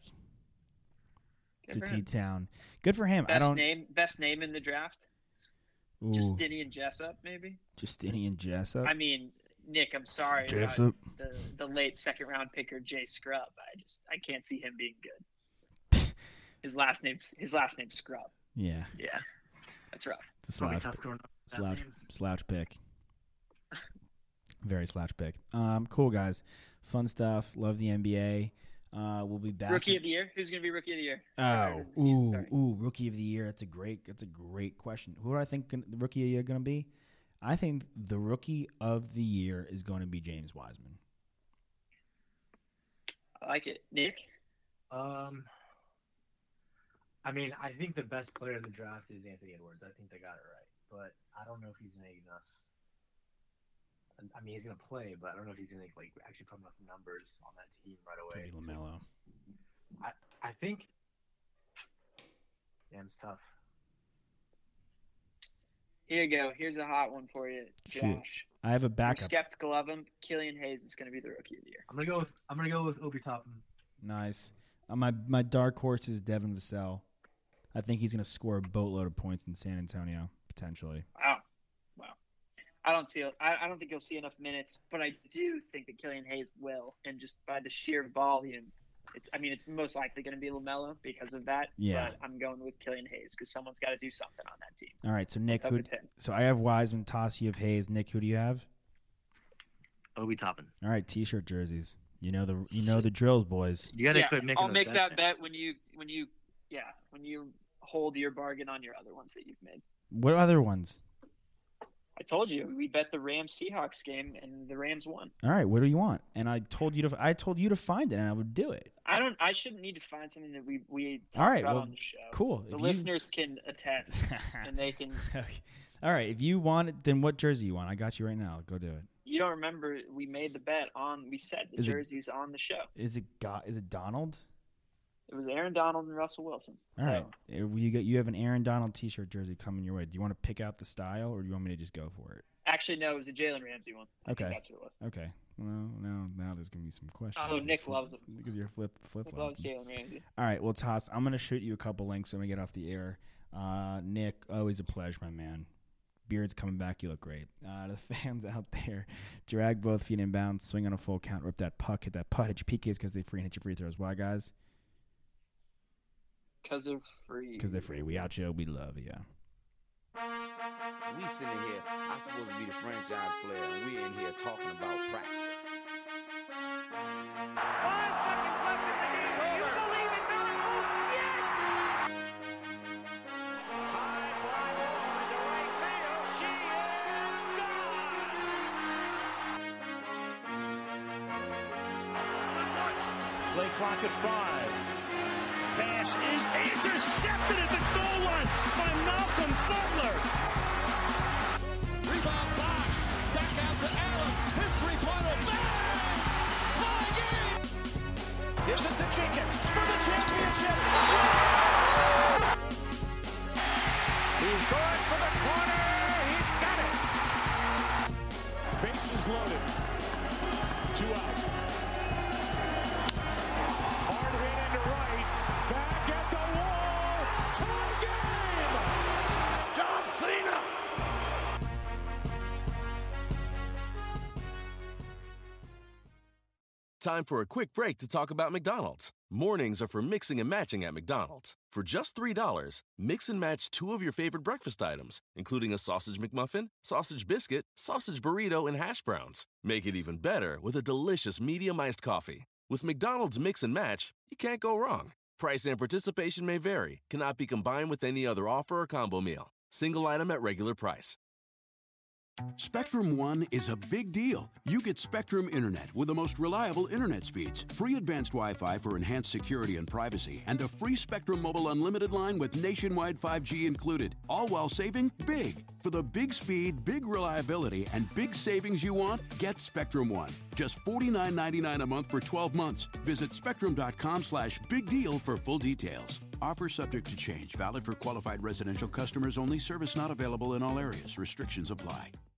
Speaker 9: Good
Speaker 3: to
Speaker 9: for
Speaker 3: T
Speaker 9: him.
Speaker 3: Town. Good for him.
Speaker 9: Best
Speaker 3: I don't.
Speaker 9: name, best name in the draft.
Speaker 3: Ooh,
Speaker 9: Justinian Jessup, maybe.
Speaker 3: Justinian Jessup.
Speaker 9: I mean, Nick, I'm sorry
Speaker 3: Jessup.
Speaker 9: about the the late second round picker Jay Scrub. I just I can't see him being good. His last name's his last name's Scrub.
Speaker 3: Yeah,
Speaker 10: yeah,
Speaker 9: That's rough.
Speaker 3: it's a
Speaker 10: probably
Speaker 3: slouch.
Speaker 10: tough growing up. with that
Speaker 3: Slouch,
Speaker 10: name.
Speaker 3: slouch pick. Very slouch pick. Um, cool guys, fun stuff. Love the N B A. Uh, we'll be back.
Speaker 9: Rookie of the year? Who's gonna be rookie of the year?
Speaker 3: Oh,
Speaker 9: Or season,
Speaker 3: ooh,
Speaker 9: sorry.
Speaker 3: ooh, rookie of the year. That's a great. That's a great question. Who do I think gon- the rookie of the year going to be? I think the rookie of the year is going to be James Wiseman.
Speaker 9: I like it. Nick?
Speaker 10: Um, I mean, I think the best player in the draft is Anthony Edwards. I think they got it right, but I don't know if he's make enough. I mean, he's gonna play, but I don't know if he's gonna like actually put enough numbers on that team right away.
Speaker 3: Maybe LaMelo.
Speaker 10: I I think. Damn, it's tough.
Speaker 9: Here you go. Here's a hot one for you, Josh.
Speaker 3: Shoot. I have a
Speaker 9: You're
Speaker 3: backup.
Speaker 9: skeptical of him. Killian Hayes is gonna be the rookie of the year.
Speaker 10: I'm gonna go with I'm gonna go with Obi Toppin.
Speaker 3: Nice. Uh, my my dark horse is Devin Vassell. I think he's going to score a boatload of points in San Antonio potentially.
Speaker 9: Wow. Wow. I don't see. I, I don't think you'll see enough minutes, but I do think that Killian Hayes will, and just by the sheer volume, it's. I mean, it's most likely going to be LaMelo because of that.
Speaker 3: Yeah.
Speaker 9: But I'm going with Killian Hayes because someone's got to do something on that team.
Speaker 3: All right, so Nick,
Speaker 9: Let's hope
Speaker 3: who,
Speaker 9: it's him.
Speaker 3: so I have Wiseman, Toss, you have Hayes. Nick, who do you have?
Speaker 10: Obi Toppin.
Speaker 3: All right, T-shirt jerseys. You know the you know the drills, boys.
Speaker 10: You gotta
Speaker 9: Yeah,
Speaker 10: quit making
Speaker 9: I'll
Speaker 10: those
Speaker 9: make
Speaker 10: bets,
Speaker 9: that
Speaker 10: man.
Speaker 9: bet when you when you yeah when you hold your bargain on your other ones that you've made.
Speaker 3: What other ones?
Speaker 9: I told you we bet the Rams Seahawks game and the Rams won.
Speaker 3: All right, what do you want? And I told you to I told you to find it, and I would do it.
Speaker 9: I don't. I shouldn't need to find something that we we talked
Speaker 3: All right,
Speaker 9: about
Speaker 3: well,
Speaker 9: on the show.
Speaker 3: cool.
Speaker 9: The
Speaker 3: If you-
Speaker 9: listeners can attest, and they can.
Speaker 3: Okay. All right, if you want it, then what jersey you want? I got you right now. Go do it.
Speaker 9: You don't remember we made the bet on. We said the
Speaker 3: Is it-
Speaker 9: jerseys on the show.
Speaker 3: Is it got? Is it Donald?
Speaker 9: It was Aaron Donald and Russell Wilson.
Speaker 3: All
Speaker 9: So,
Speaker 3: right, Uh, you get you have an Aaron Donald T-shirt jersey coming your way. Do you want to pick out the style, or do you want me to just go for it?
Speaker 9: Actually, no, it was a Jalen Ramsey one. I
Speaker 3: Okay.
Speaker 9: think that's what it was.
Speaker 3: Okay. Well, now now there's gonna be some questions.
Speaker 9: Oh, Nick loves him.
Speaker 3: because you're flip flip
Speaker 9: Nick loves
Speaker 3: flopping.
Speaker 9: Jalen Ramsey.
Speaker 3: All right, well, Toss, I'm gonna shoot you a couple links when we get off the air. Uh, Nick, always a pleasure, my man. Beard's coming back. You look great. Uh, the fans out there, drag both feet in bounds, swing on a full count, rip that puck, hit that putt, hit your P Ks because they free and hit your free throws. Why, guys?
Speaker 9: Because they're free.
Speaker 3: Because they're free. We out you. We love you.
Speaker 4: We sitting here, I'm supposed to be the franchise player, and we in here talking about practice.
Speaker 5: Five seconds left in the game. Do you believe in miracles? Yes! High fly
Speaker 6: Play clock at five. Pass is intercepted at the goal line by Malcolm Butler.
Speaker 7: Rebound box. Back out to Allen. His three-pointer. Bang! Tie game. Gives it to Jenkins for the championship.
Speaker 5: He's going for the corner. He's got it.
Speaker 7: Bases loaded. Two out. Hard hit into right. Back at the wall. Tie game. John Cena.
Speaker 1: Time for a quick break to talk about McDonald's. Mornings are for mixing and matching at McDonald's. For just three dollars, mix and match two of your favorite breakfast items, including a sausage McMuffin, sausage biscuit, sausage burrito, and hash browns. Make it even better with a delicious medium iced coffee. With McDonald's Mix and Match, you can't go wrong. Price and participation may vary, cannot be combined with any other offer or combo meal. Single item at regular price.
Speaker 11: Spectrum One is a big deal. You get Spectrum Internet with the most reliable internet speeds, free advanced Wi-Fi for enhanced security and privacy, and a free Spectrum Mobile Unlimited line with nationwide five G included, all while saving big. For the big speed, big reliability, and big savings you want, get Spectrum One. Just forty-nine ninety-nine a month for twelve months. Visit spectrum.com slash big deal for full details. Offer subject to change. Valid for qualified residential customers only. Service not available in all areas. Restrictions apply.